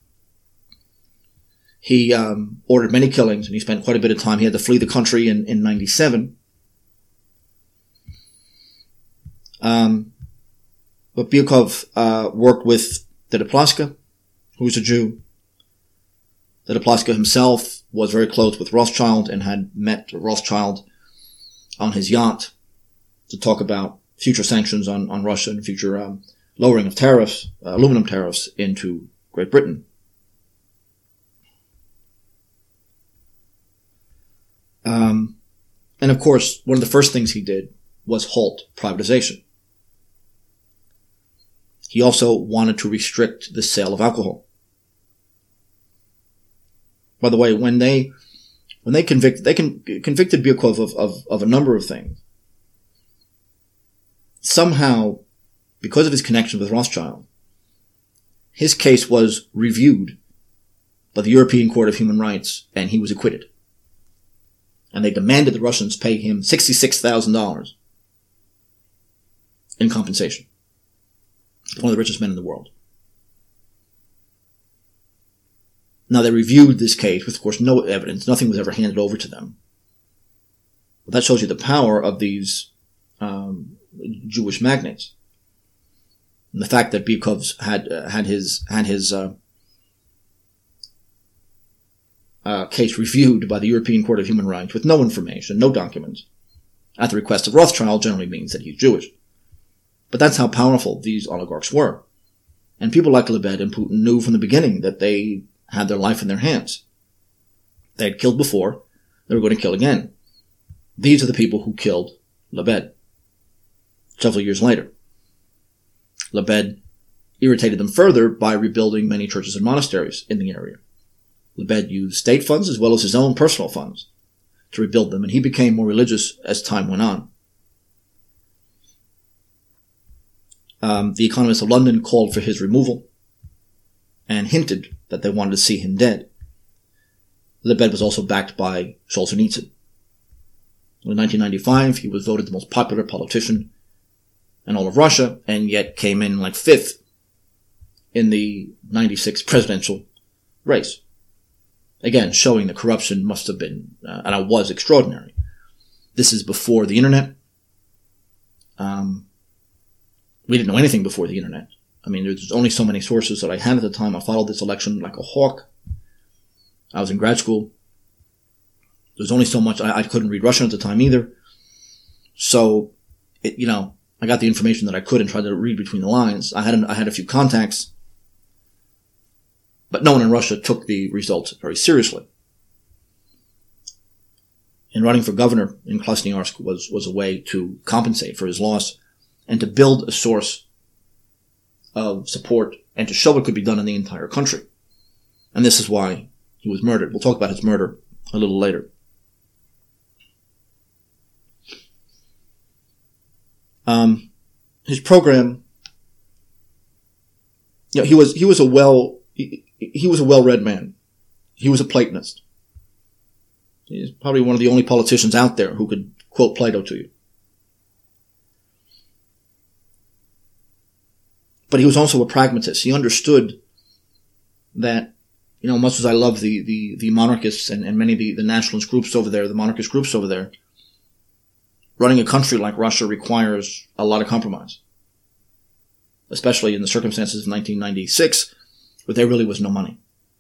He um, ordered many killings, and he spent quite a bit of time. He had to flee the country in, in ninety-seven. Um, but Bykov uh, worked with Deripaska, who was a Jew. Deripaska himself was very close with Rothschild and had met Rothschild on his yacht to talk about future sanctions on, on Russia and future um, lowering of tariffs, uh, aluminum tariffs into Great Britain. Um, and of course, one of the first things he did was halt privatization. He also wanted to restrict the sale of alcohol. By the way, when they, when they convict, they can, convicted Bykov of, of, of a number of things. Somehow, because of his connection with Rothschild, his case was reviewed by the European Court of Human Rights, and he was acquitted. And they demanded the Russians pay him sixty-six thousand dollars in compensation. One of the richest men in the world. Now, they reviewed this case with, of course, no evidence. Nothing was ever handed over to them. But that shows you the power of these um, Jewish magnates. And the fact that Bykov had uh, had his had his uh, uh, case reviewed by the European Court of Human Rights with no information, no documents, at the request of Rothschild generally means that he's Jewish. But that's how powerful these oligarchs were. And people like Lebed and Putin knew from the beginning that they had their life in their hands. They had killed before. They were going to kill again. These are the people who killed Lebed several years later. Lebed irritated them further by rebuilding many churches and monasteries in the area. Lebed used state funds as well as his own personal funds to rebuild them, and he became more religious as time went on. Um, the Economist of London called for his removal and hinted that they wanted to see him dead. Lebed was also backed by Solzhenitsyn. In nineteen ninety-five, he was voted the most popular politician in all of Russia, and yet came in like fifth in the ninety-six presidential race. Again, showing the corruption must have been, uh, and it was extraordinary. This is before the internet. Um, we didn't know anything before the internet. I mean, there's only so many sources that I had at the time. I followed this election like a hawk. I was in grad school. There's only so much. I, I couldn't read Russian at the time either. So, it, you know, I got the information that I could and tried to read between the lines. I had, an, I had a few contacts, but no one in Russia took the results very seriously. And running for governor in Krasnoyarsk was, was a way to compensate for his loss and to build a source of support and to show what could be done in the entire country. And this is why he was murdered. We'll talk about his murder a little later. Um, his program, you know, he was, he was a well, he, he was a well-read man. He was a Platonist. He's probably one of the only politicians out there who could quote Plato to you. But he was also a pragmatist. He understood that, you know, much as I love the, the, the monarchists and, and many of the, the nationalist groups over there, the monarchist groups over there, running a country like Russia requires a lot of compromise. Especially in the circumstances of nineteen ninety-six, where there really was no money.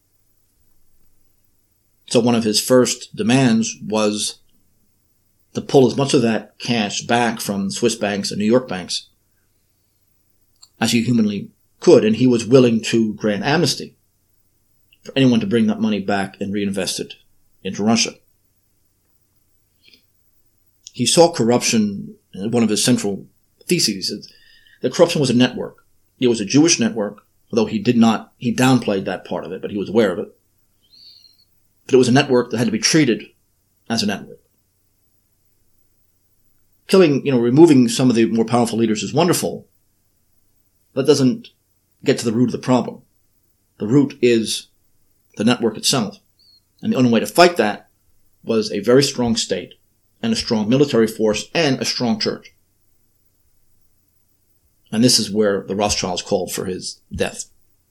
So one of his first demands was to pull as much of that cash back from Swiss banks and New York banks as he humanly could, and he was willing to grant amnesty for anyone to bring that money back and reinvest it into Russia. He saw corruption, one of his central theses, that corruption was a network. It was a Jewish network, although he did not, he downplayed that part of it, but he was aware of it. But it was a network that had to be treated as a network. Killing, you know, removing some of the more powerful leaders is wonderful. That doesn't get to the root of the problem. The root is the network itself. And the only way to fight that was a very strong state and a strong military force and a strong church. And this is where the Rothschilds called for his death.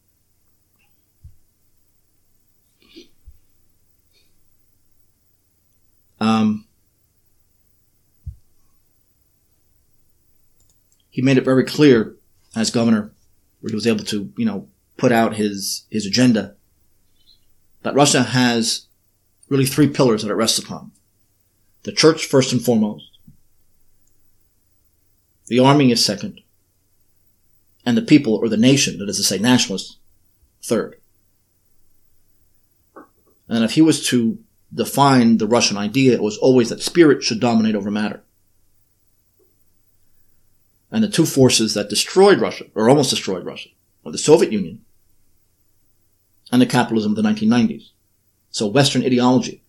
Um, he made it very clear as governor, where he was able to, you know, put out his, his agenda, that Russia has really three pillars that it rests upon. The church first and foremost. The army is second. And the people, or the nation, that is to say nationalists, third. And if he was to define the Russian idea, it was always that spirit should dominate over matter. And the two forces that destroyed Russia, or almost destroyed Russia, were the Soviet Union and the capitalism of the nineteen nineties. So Western ideology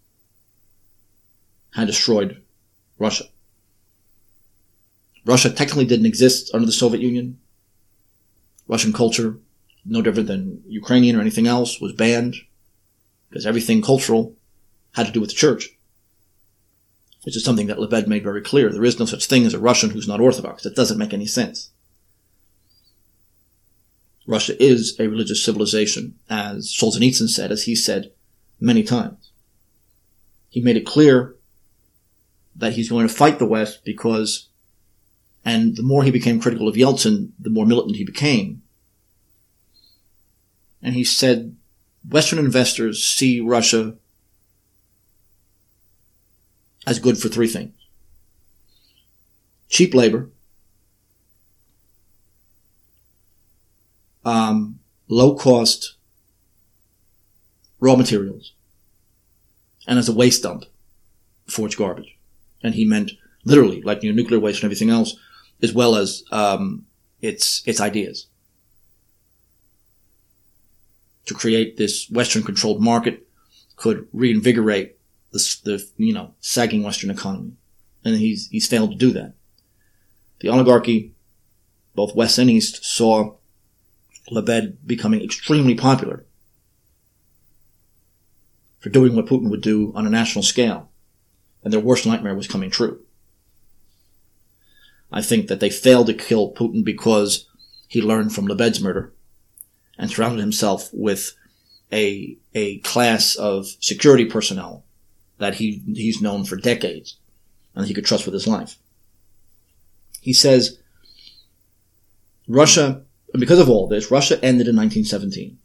had destroyed Russia. Russia technically didn't exist under the Soviet Union. Russian culture, no different than Ukrainian or anything else, was banned because everything cultural had to do with the church. Which is something that Lebed made very clear. There is no such thing as a Russian who's not Orthodox. That doesn't make any sense. Russia is a religious civilization, as Solzhenitsyn said, as he said many times. He made it clear that he's going to fight the West because, and the more he became critical of Yeltsin, the more militant he became. And he said, Western investors see Russia as good for three things. Cheap labor, um, low-cost raw materials, and as a waste dump for its garbage. And he meant literally, like you know, nuclear waste and everything else, as well as um, its its ideas. To create this Western-controlled market could reinvigorate the, the you know sagging Western economy, and he's he's failed to do that. The oligarchy, both West and East, saw Lebed becoming extremely popular for doing what Putin would do on a national scale, and their worst nightmare was coming true. I think that they failed to kill Putin because he learned from Lebed's murder and surrounded himself with a a class of security personnel that he he's known for decades and he could trust with his life. He says Russia, and because of all this, Russia ended in nineteen seventeen.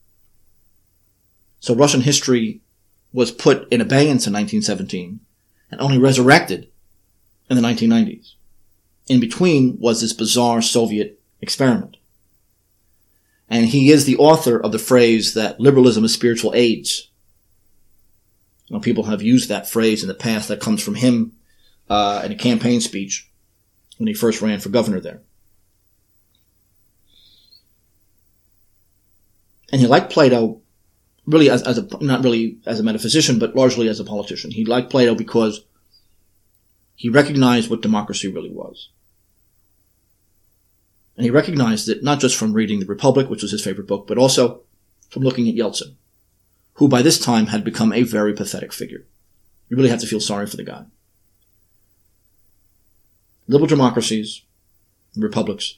So Russian history was put in abeyance in nineteen seventeen and only resurrected in the nineteen nineties. In between was this bizarre Soviet experiment. And he is the author of the phrase that liberalism is spiritual AIDS. You know, people have used that phrase in the past. That comes from him uh, in a campaign speech when he first ran for governor there. And he liked Plato really as, as a, not really as a metaphysician, but largely as a politician. He liked Plato because he recognized what democracy really was. And he recognized it not just from reading The Republic, which was his favorite book, but also from looking at Yeltsin, who by this time had become a very pathetic figure. You really have to feel sorry for the guy. Liberal democracies, republics,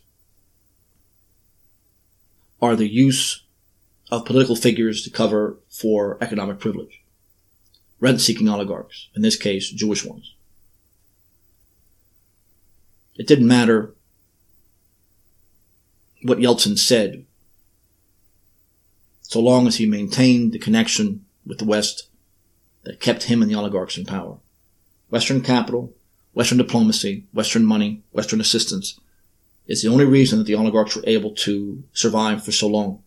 are the use of political figures to cover for economic privilege. Rent-seeking oligarchs, in this case, Jewish ones. It didn't matter what Yeltsin said, so long as he maintained the connection with the West that kept him and the oligarchs in power. Western capital, Western diplomacy, Western money, Western assistance is the only reason that the oligarchs were able to survive for so long.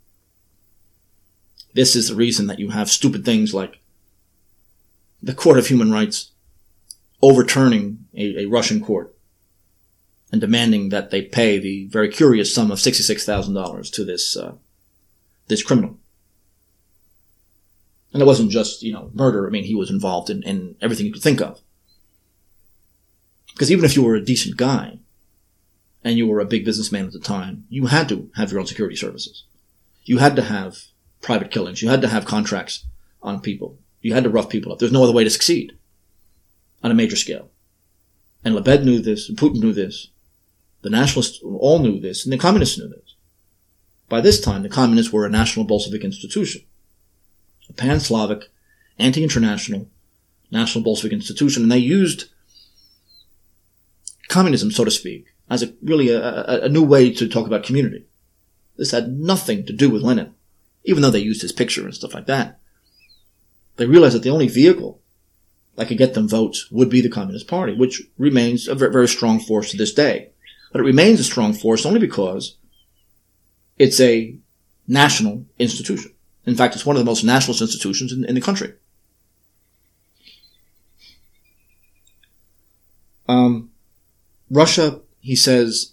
This is the reason that you have stupid things like the Court of Human Rights overturning a, a Russian court and demanding that they pay the very curious sum of sixty-six thousand dollars to this uh, this criminal. And it wasn't just, you know, murder. I mean, he was involved in, in everything you could think of. Because even if you were a decent guy and you were a big businessman at the time, you had to have your own security services. You had to have private killings. You had to have contracts on people. You had to rough people up. There's no other way to succeed on a major scale. And Lebed knew this, and Putin knew this. The nationalists all knew this, and the communists knew this. By this time, the communists were a national Bolshevik institution. A pan-Slavic, anti-international, national Bolshevik institution, and they used communism, so to speak, as a really a, a, a new way to talk about community. This had nothing to do with Lenin, even though they used his picture and stuff like that. They realized that the only vehicle that could get them votes would be the Communist Party, which remains a very, very strong force to this day. But it remains a strong force only because it's a national institution. In fact, it's one of the most nationalist institutions in, in the country. Um, Russia, he says,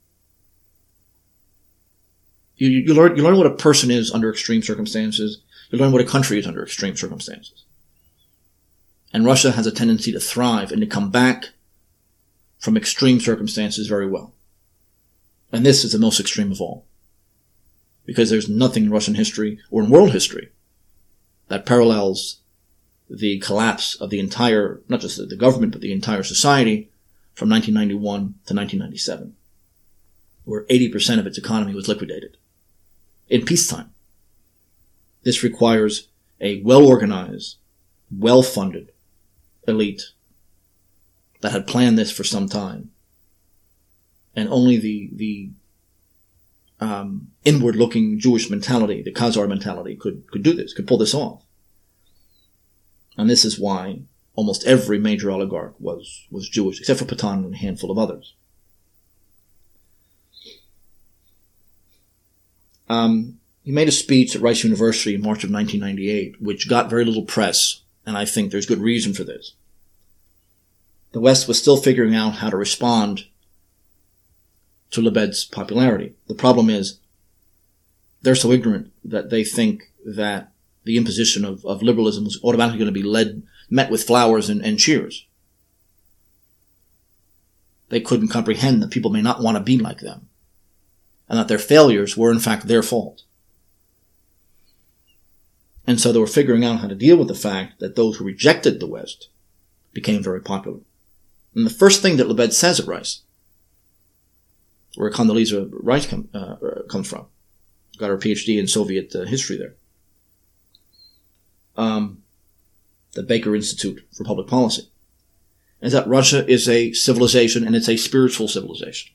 you, you learn you learn what a person is under extreme circumstances. You learn what a country is under extreme circumstances. And Russia has a tendency to thrive and to come back from extreme circumstances very well. And this is the most extreme of all. Because there's nothing in Russian history or in world history that parallels the collapse of the entire, not just the government, but the entire society from nineteen ninety-one to nineteen ninety-seven, where eighty percent of its economy was liquidated in peacetime. This requires a well-organized, well-funded elite that had planned this for some time. And only the, the, um, inward-looking Jewish mentality, the Khazar mentality, could, could do this, could pull this off. And this is why almost every major oligarch was, was Jewish, except for Patan and a handful of others. Um, he made a speech at Rice University in March of nineteen ninety-eight, which got very little press, and I think there's good reason for this. The West was still figuring out how to respond to Lebed's popularity. The problem is, they're so ignorant that they think that the imposition of, of liberalism was automatically going to be led, met with flowers and, and cheers. They couldn't comprehend that people may not want to be like them, and that their failures were in fact their fault. And so they were figuring out how to deal with the fact that those who rejected the West became very popular. And the first thing that Lebed says at Rice, where Condoleezza Rice come, uh, comes from, got her P H D in Soviet uh, history there, um, the Baker Institute for Public Policy, is that Russia is a civilization, and it's a spiritual civilization.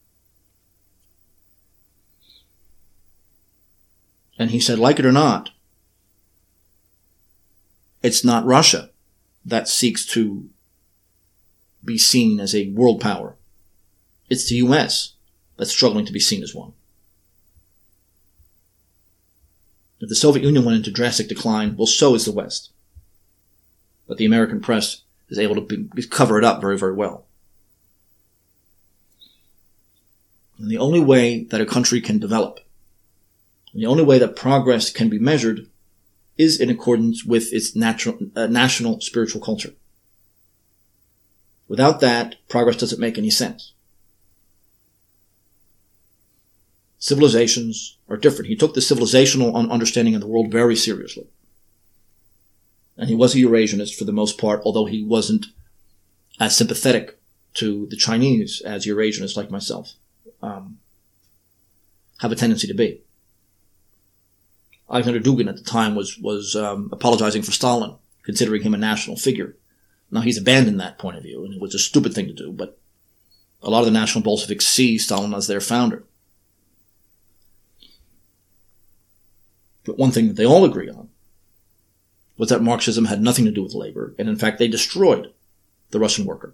And he said, like it or not, it's not Russia that seeks to be seen as a world power. It's the U S that's struggling to be seen as one. If the Soviet Union went into drastic decline, well, so is the West. But the American press is able to be, cover it up very, very well. And the only way that a country can develop, and the only way that progress can be measured, is in accordance with its natural, uh, national spiritual culture. Without that, progress doesn't make any sense. Civilizations are different. He took the civilizational understanding of the world very seriously. And he was a Eurasianist for the most part, although he wasn't as sympathetic to the Chinese as Eurasianists like myself um, have a tendency to be. Alexander Dugin at the time was, was um, apologizing for Stalin, considering him a national figure. Now he's abandoned that point of view, and it was a stupid thing to do, but a lot of the National Bolsheviks see Stalin as their founder. But one thing that they all agree on was that Marxism had nothing to do with labor, and in fact they destroyed the Russian worker.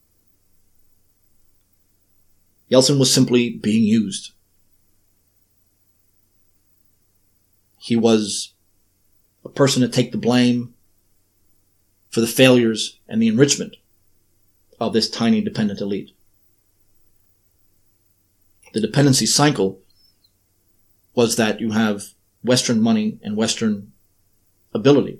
Yeltsin was simply being used. He was a person to take the blame for the failures and the enrichment of this tiny dependent elite. The dependency cycle was that you have Western money and Western ability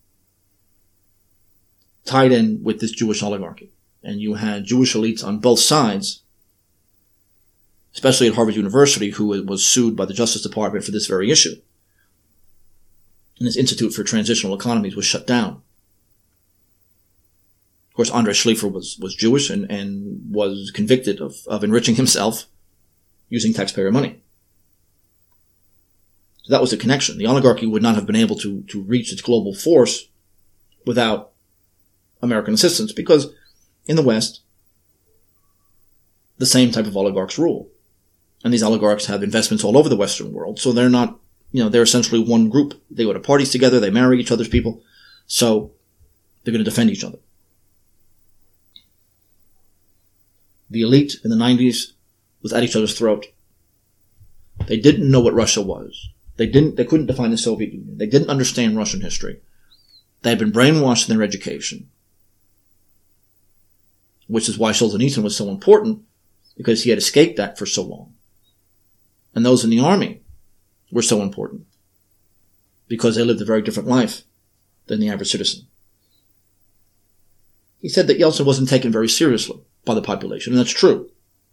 tied in with this Jewish oligarchy. And you had Jewish elites on both sides, especially at Harvard University, who was sued by the Justice Department for this very issue. And this Institute for Transitional Economies was shut down. Of course, Andrei Schleifer was, was Jewish and, and was convicted of, of enriching himself using taxpayer money. So that was the connection. The oligarchy would not have been able to, to reach its global force without American assistance, because in the West, the same type of oligarchs rule. And these oligarchs have investments all over the Western world, so they're not, you know, they're essentially one group. They go to parties together, they marry each other's people, so they're going to defend each other. The elite in the nineties was at each other's throat. They didn't know what Russia was. They didn't, they couldn't define the Soviet Union. They didn't understand Russian history. They had been brainwashed in their education, which is why Solzhenitsyn was so important, because he had escaped that for so long. And those in the army were so important, because they lived a very different life than the average citizen. He said that Yeltsin wasn't taken very seriously by the population, and that's true.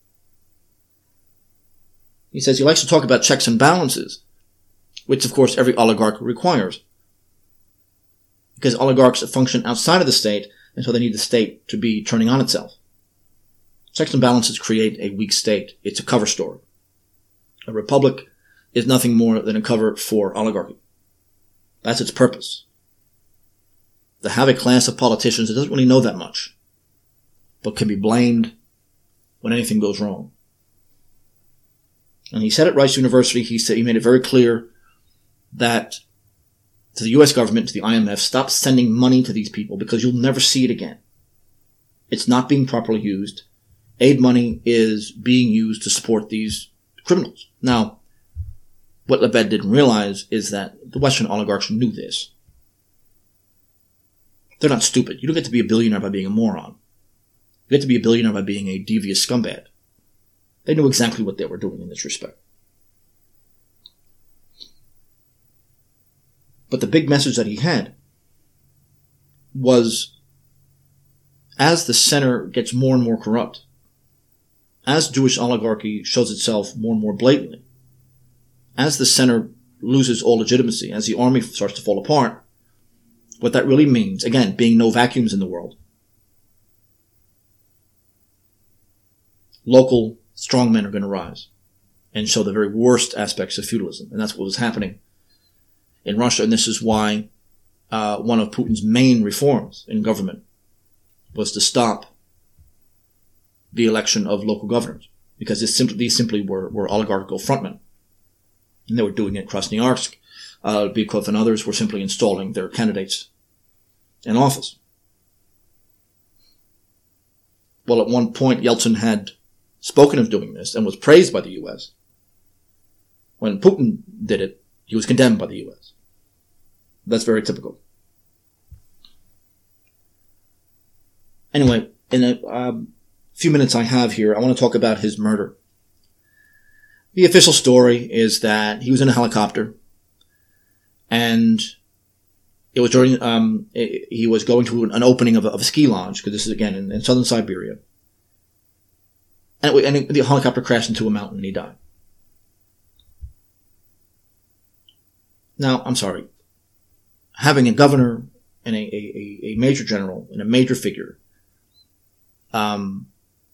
He says he likes to talk about checks and balances, which of course every oligarch requires, because oligarchs function outside of the state, and so they need the state to be turning on itself. Checks and balances create a weak state. It's a cover story. A republic is nothing more than a cover for oligarchy. That's its purpose. To have a class of politicians that doesn't really know that much, but can be blamed when anything goes wrong. And he said at Rice University, he said, he made it very clear that to the U S government, to the I M F, stop sending money to these people because you'll never see it again. It's not being properly used. Aid money is being used to support these criminals. Now, what Lebed didn't realize is that the Western oligarchs knew this. They're not stupid. You don't get to be a billionaire by being a moron. You get to be a billionaire by being a devious scumbag. They knew exactly what they were doing in this respect. But the big message that he had was, as the center gets more and more corrupt, as Jewish oligarchy shows itself more and more blatantly, as the center loses all legitimacy, as the army starts to fall apart, what that really means, again, being no vacuums in the world, local strongmen are going to rise and show the very worst aspects of feudalism. And that's what was happening in Russia. And this is why uh, one of Putin's main reforms in government was to stop the election of local governors, because this simply, these simply were, were oligarchical frontmen. And they were doing it in Krasnoyarsk. Uh, Bykov and others were simply installing their candidates in office. Well, at one point, Yeltsin had spoken of doing this and was praised by the U S. When Putin did it, he was condemned by the U S. That's very typical. Anyway, in a um, few minutes I have here, I want to talk about his murder. The official story is that he was in a helicopter, and it was during, um, it, he was going to an opening of a, of a ski lodge, because this is, again, in, in southern Siberia. And, it, and it, the helicopter crashed into a mountain and he died. Now, I'm sorry. Having a governor and a, a, a major general and a major figure um,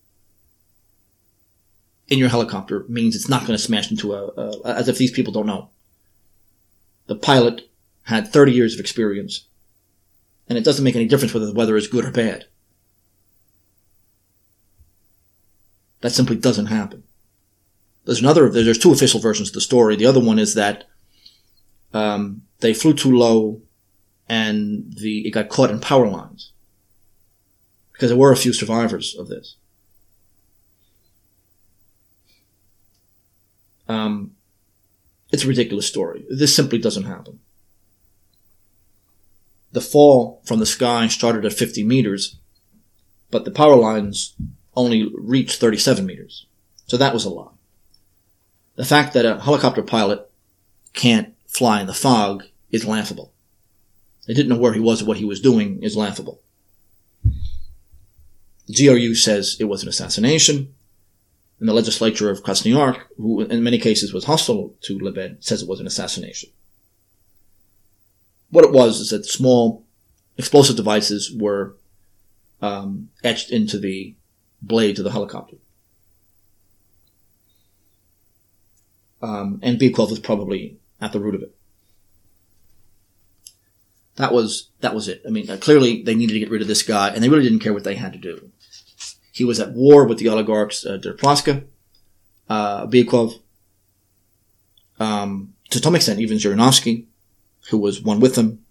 in your helicopter means it's not going to smash into a, a, as if these people don't know. The pilot had thirty years of experience, and it doesn't make any difference whether the weather is good or bad. That simply doesn't happen. There's another, there's two official versions of the story. The other one is that um, they flew too low and the it got caught in power lines, because there were a few survivors of this. Um, it's a ridiculous story. This simply doesn't happen. The fall from the sky started at fifty meters, but the power lines only reached thirty-seven meters. So that was a lie. The fact that a helicopter pilot can't fly in the fog is laughable. They didn't know where he was or what he was doing is laughable. The G R U says it was an assassination, and the legislature of Krasnoyarsk, who in many cases was hostile to Lebed, says it was an assassination. What it was is that small explosive devices were um, etched into the blades of the helicopter. Um, and Bykov was probably at the root of it. That was, that was it. I mean, uh, clearly they needed to get rid of this guy, and they really didn't care what they had to do. He was at war with the oligarchs, uh, Deripaska, uh, Bykov, um, to some extent even Zhirinovsky, who was one with them,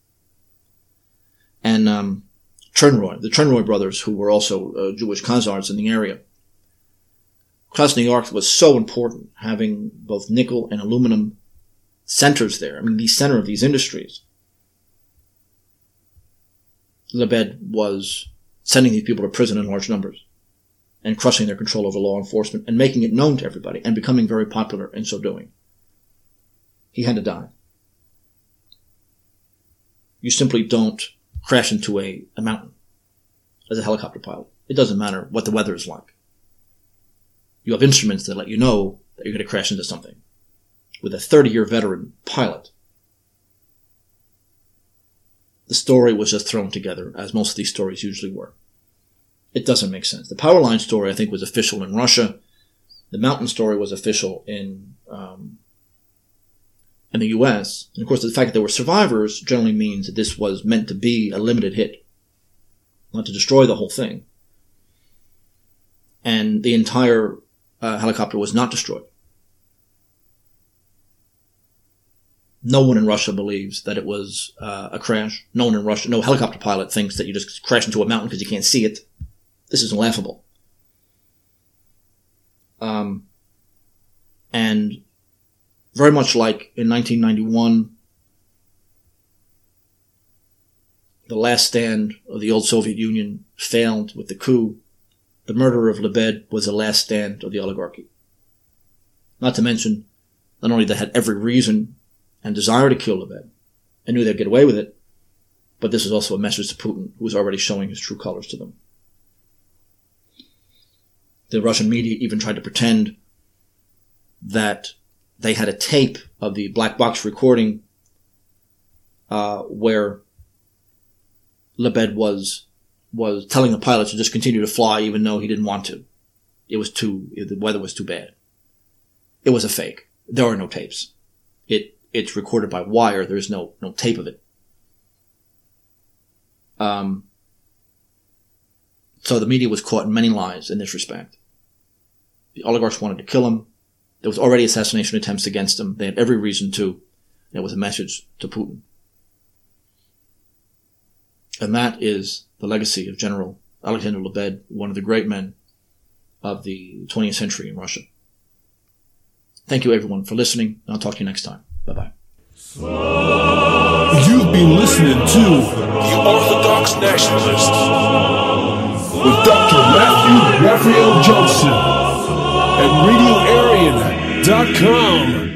and um, Chernroy, the Chernroy brothers, who were also uh, Jewish Khazars in the area. Krasnoyarsk was so important, having both nickel and aluminum centers there. I mean, the center of these industries. Lebed was sending these people to prison in large numbers and crushing their control over law enforcement and making it known to everybody and becoming very popular in so doing. He had to die. You simply don't crash into a, a mountain as a helicopter pilot. It doesn't matter what the weather is like. You have instruments that let you know that you're going to crash into something. With a thirty-year veteran pilot, the story was just thrown together, as most of these stories usually were. It doesn't make sense. The power line story, I think, was official in Russia. The mountain story was official in um, in the U S. And of course, the fact that there were survivors generally means that this was meant to be a limited hit, not to destroy the whole thing. And the entire uh, helicopter was not destroyed. No one in Russia believes that it was uh, a crash. No one in Russia, no helicopter pilot thinks that you just crash into a mountain because you can't see it. This is laughable. Um, and very much like in nineteen ninety-one, the last stand of the old Soviet Union failed with the coup, the murder of Lebed was the last stand of the oligarchy. Not to mention, not only they had every reason and desire to kill Lebed, and knew they'd get away with it, but this is also a message to Putin, who was already showing his true colors to them. The Russian media even tried to pretend that they had a tape of the black box recording uh, where Lebed was was telling the pilot to just continue to fly even though he didn't want to. It was too, the weather was too bad. It was a fake. There are no tapes. It It's recorded by wire. There's no, no tape of it. Um, so the media was caught in many lies in this respect. The oligarchs wanted to kill him. There was already assassination attempts against him. They had every reason to. It was a message to Putin. And that is the legacy of General Alexander Lebed, one of the great men of the twentieth century in Russia. Thank you, everyone, for listening. I'll talk to you next time. Bye-bye. You've been listening to The Orthodox Nationalist with Doctor Matthew Raphael Johnson at radio arian dot com.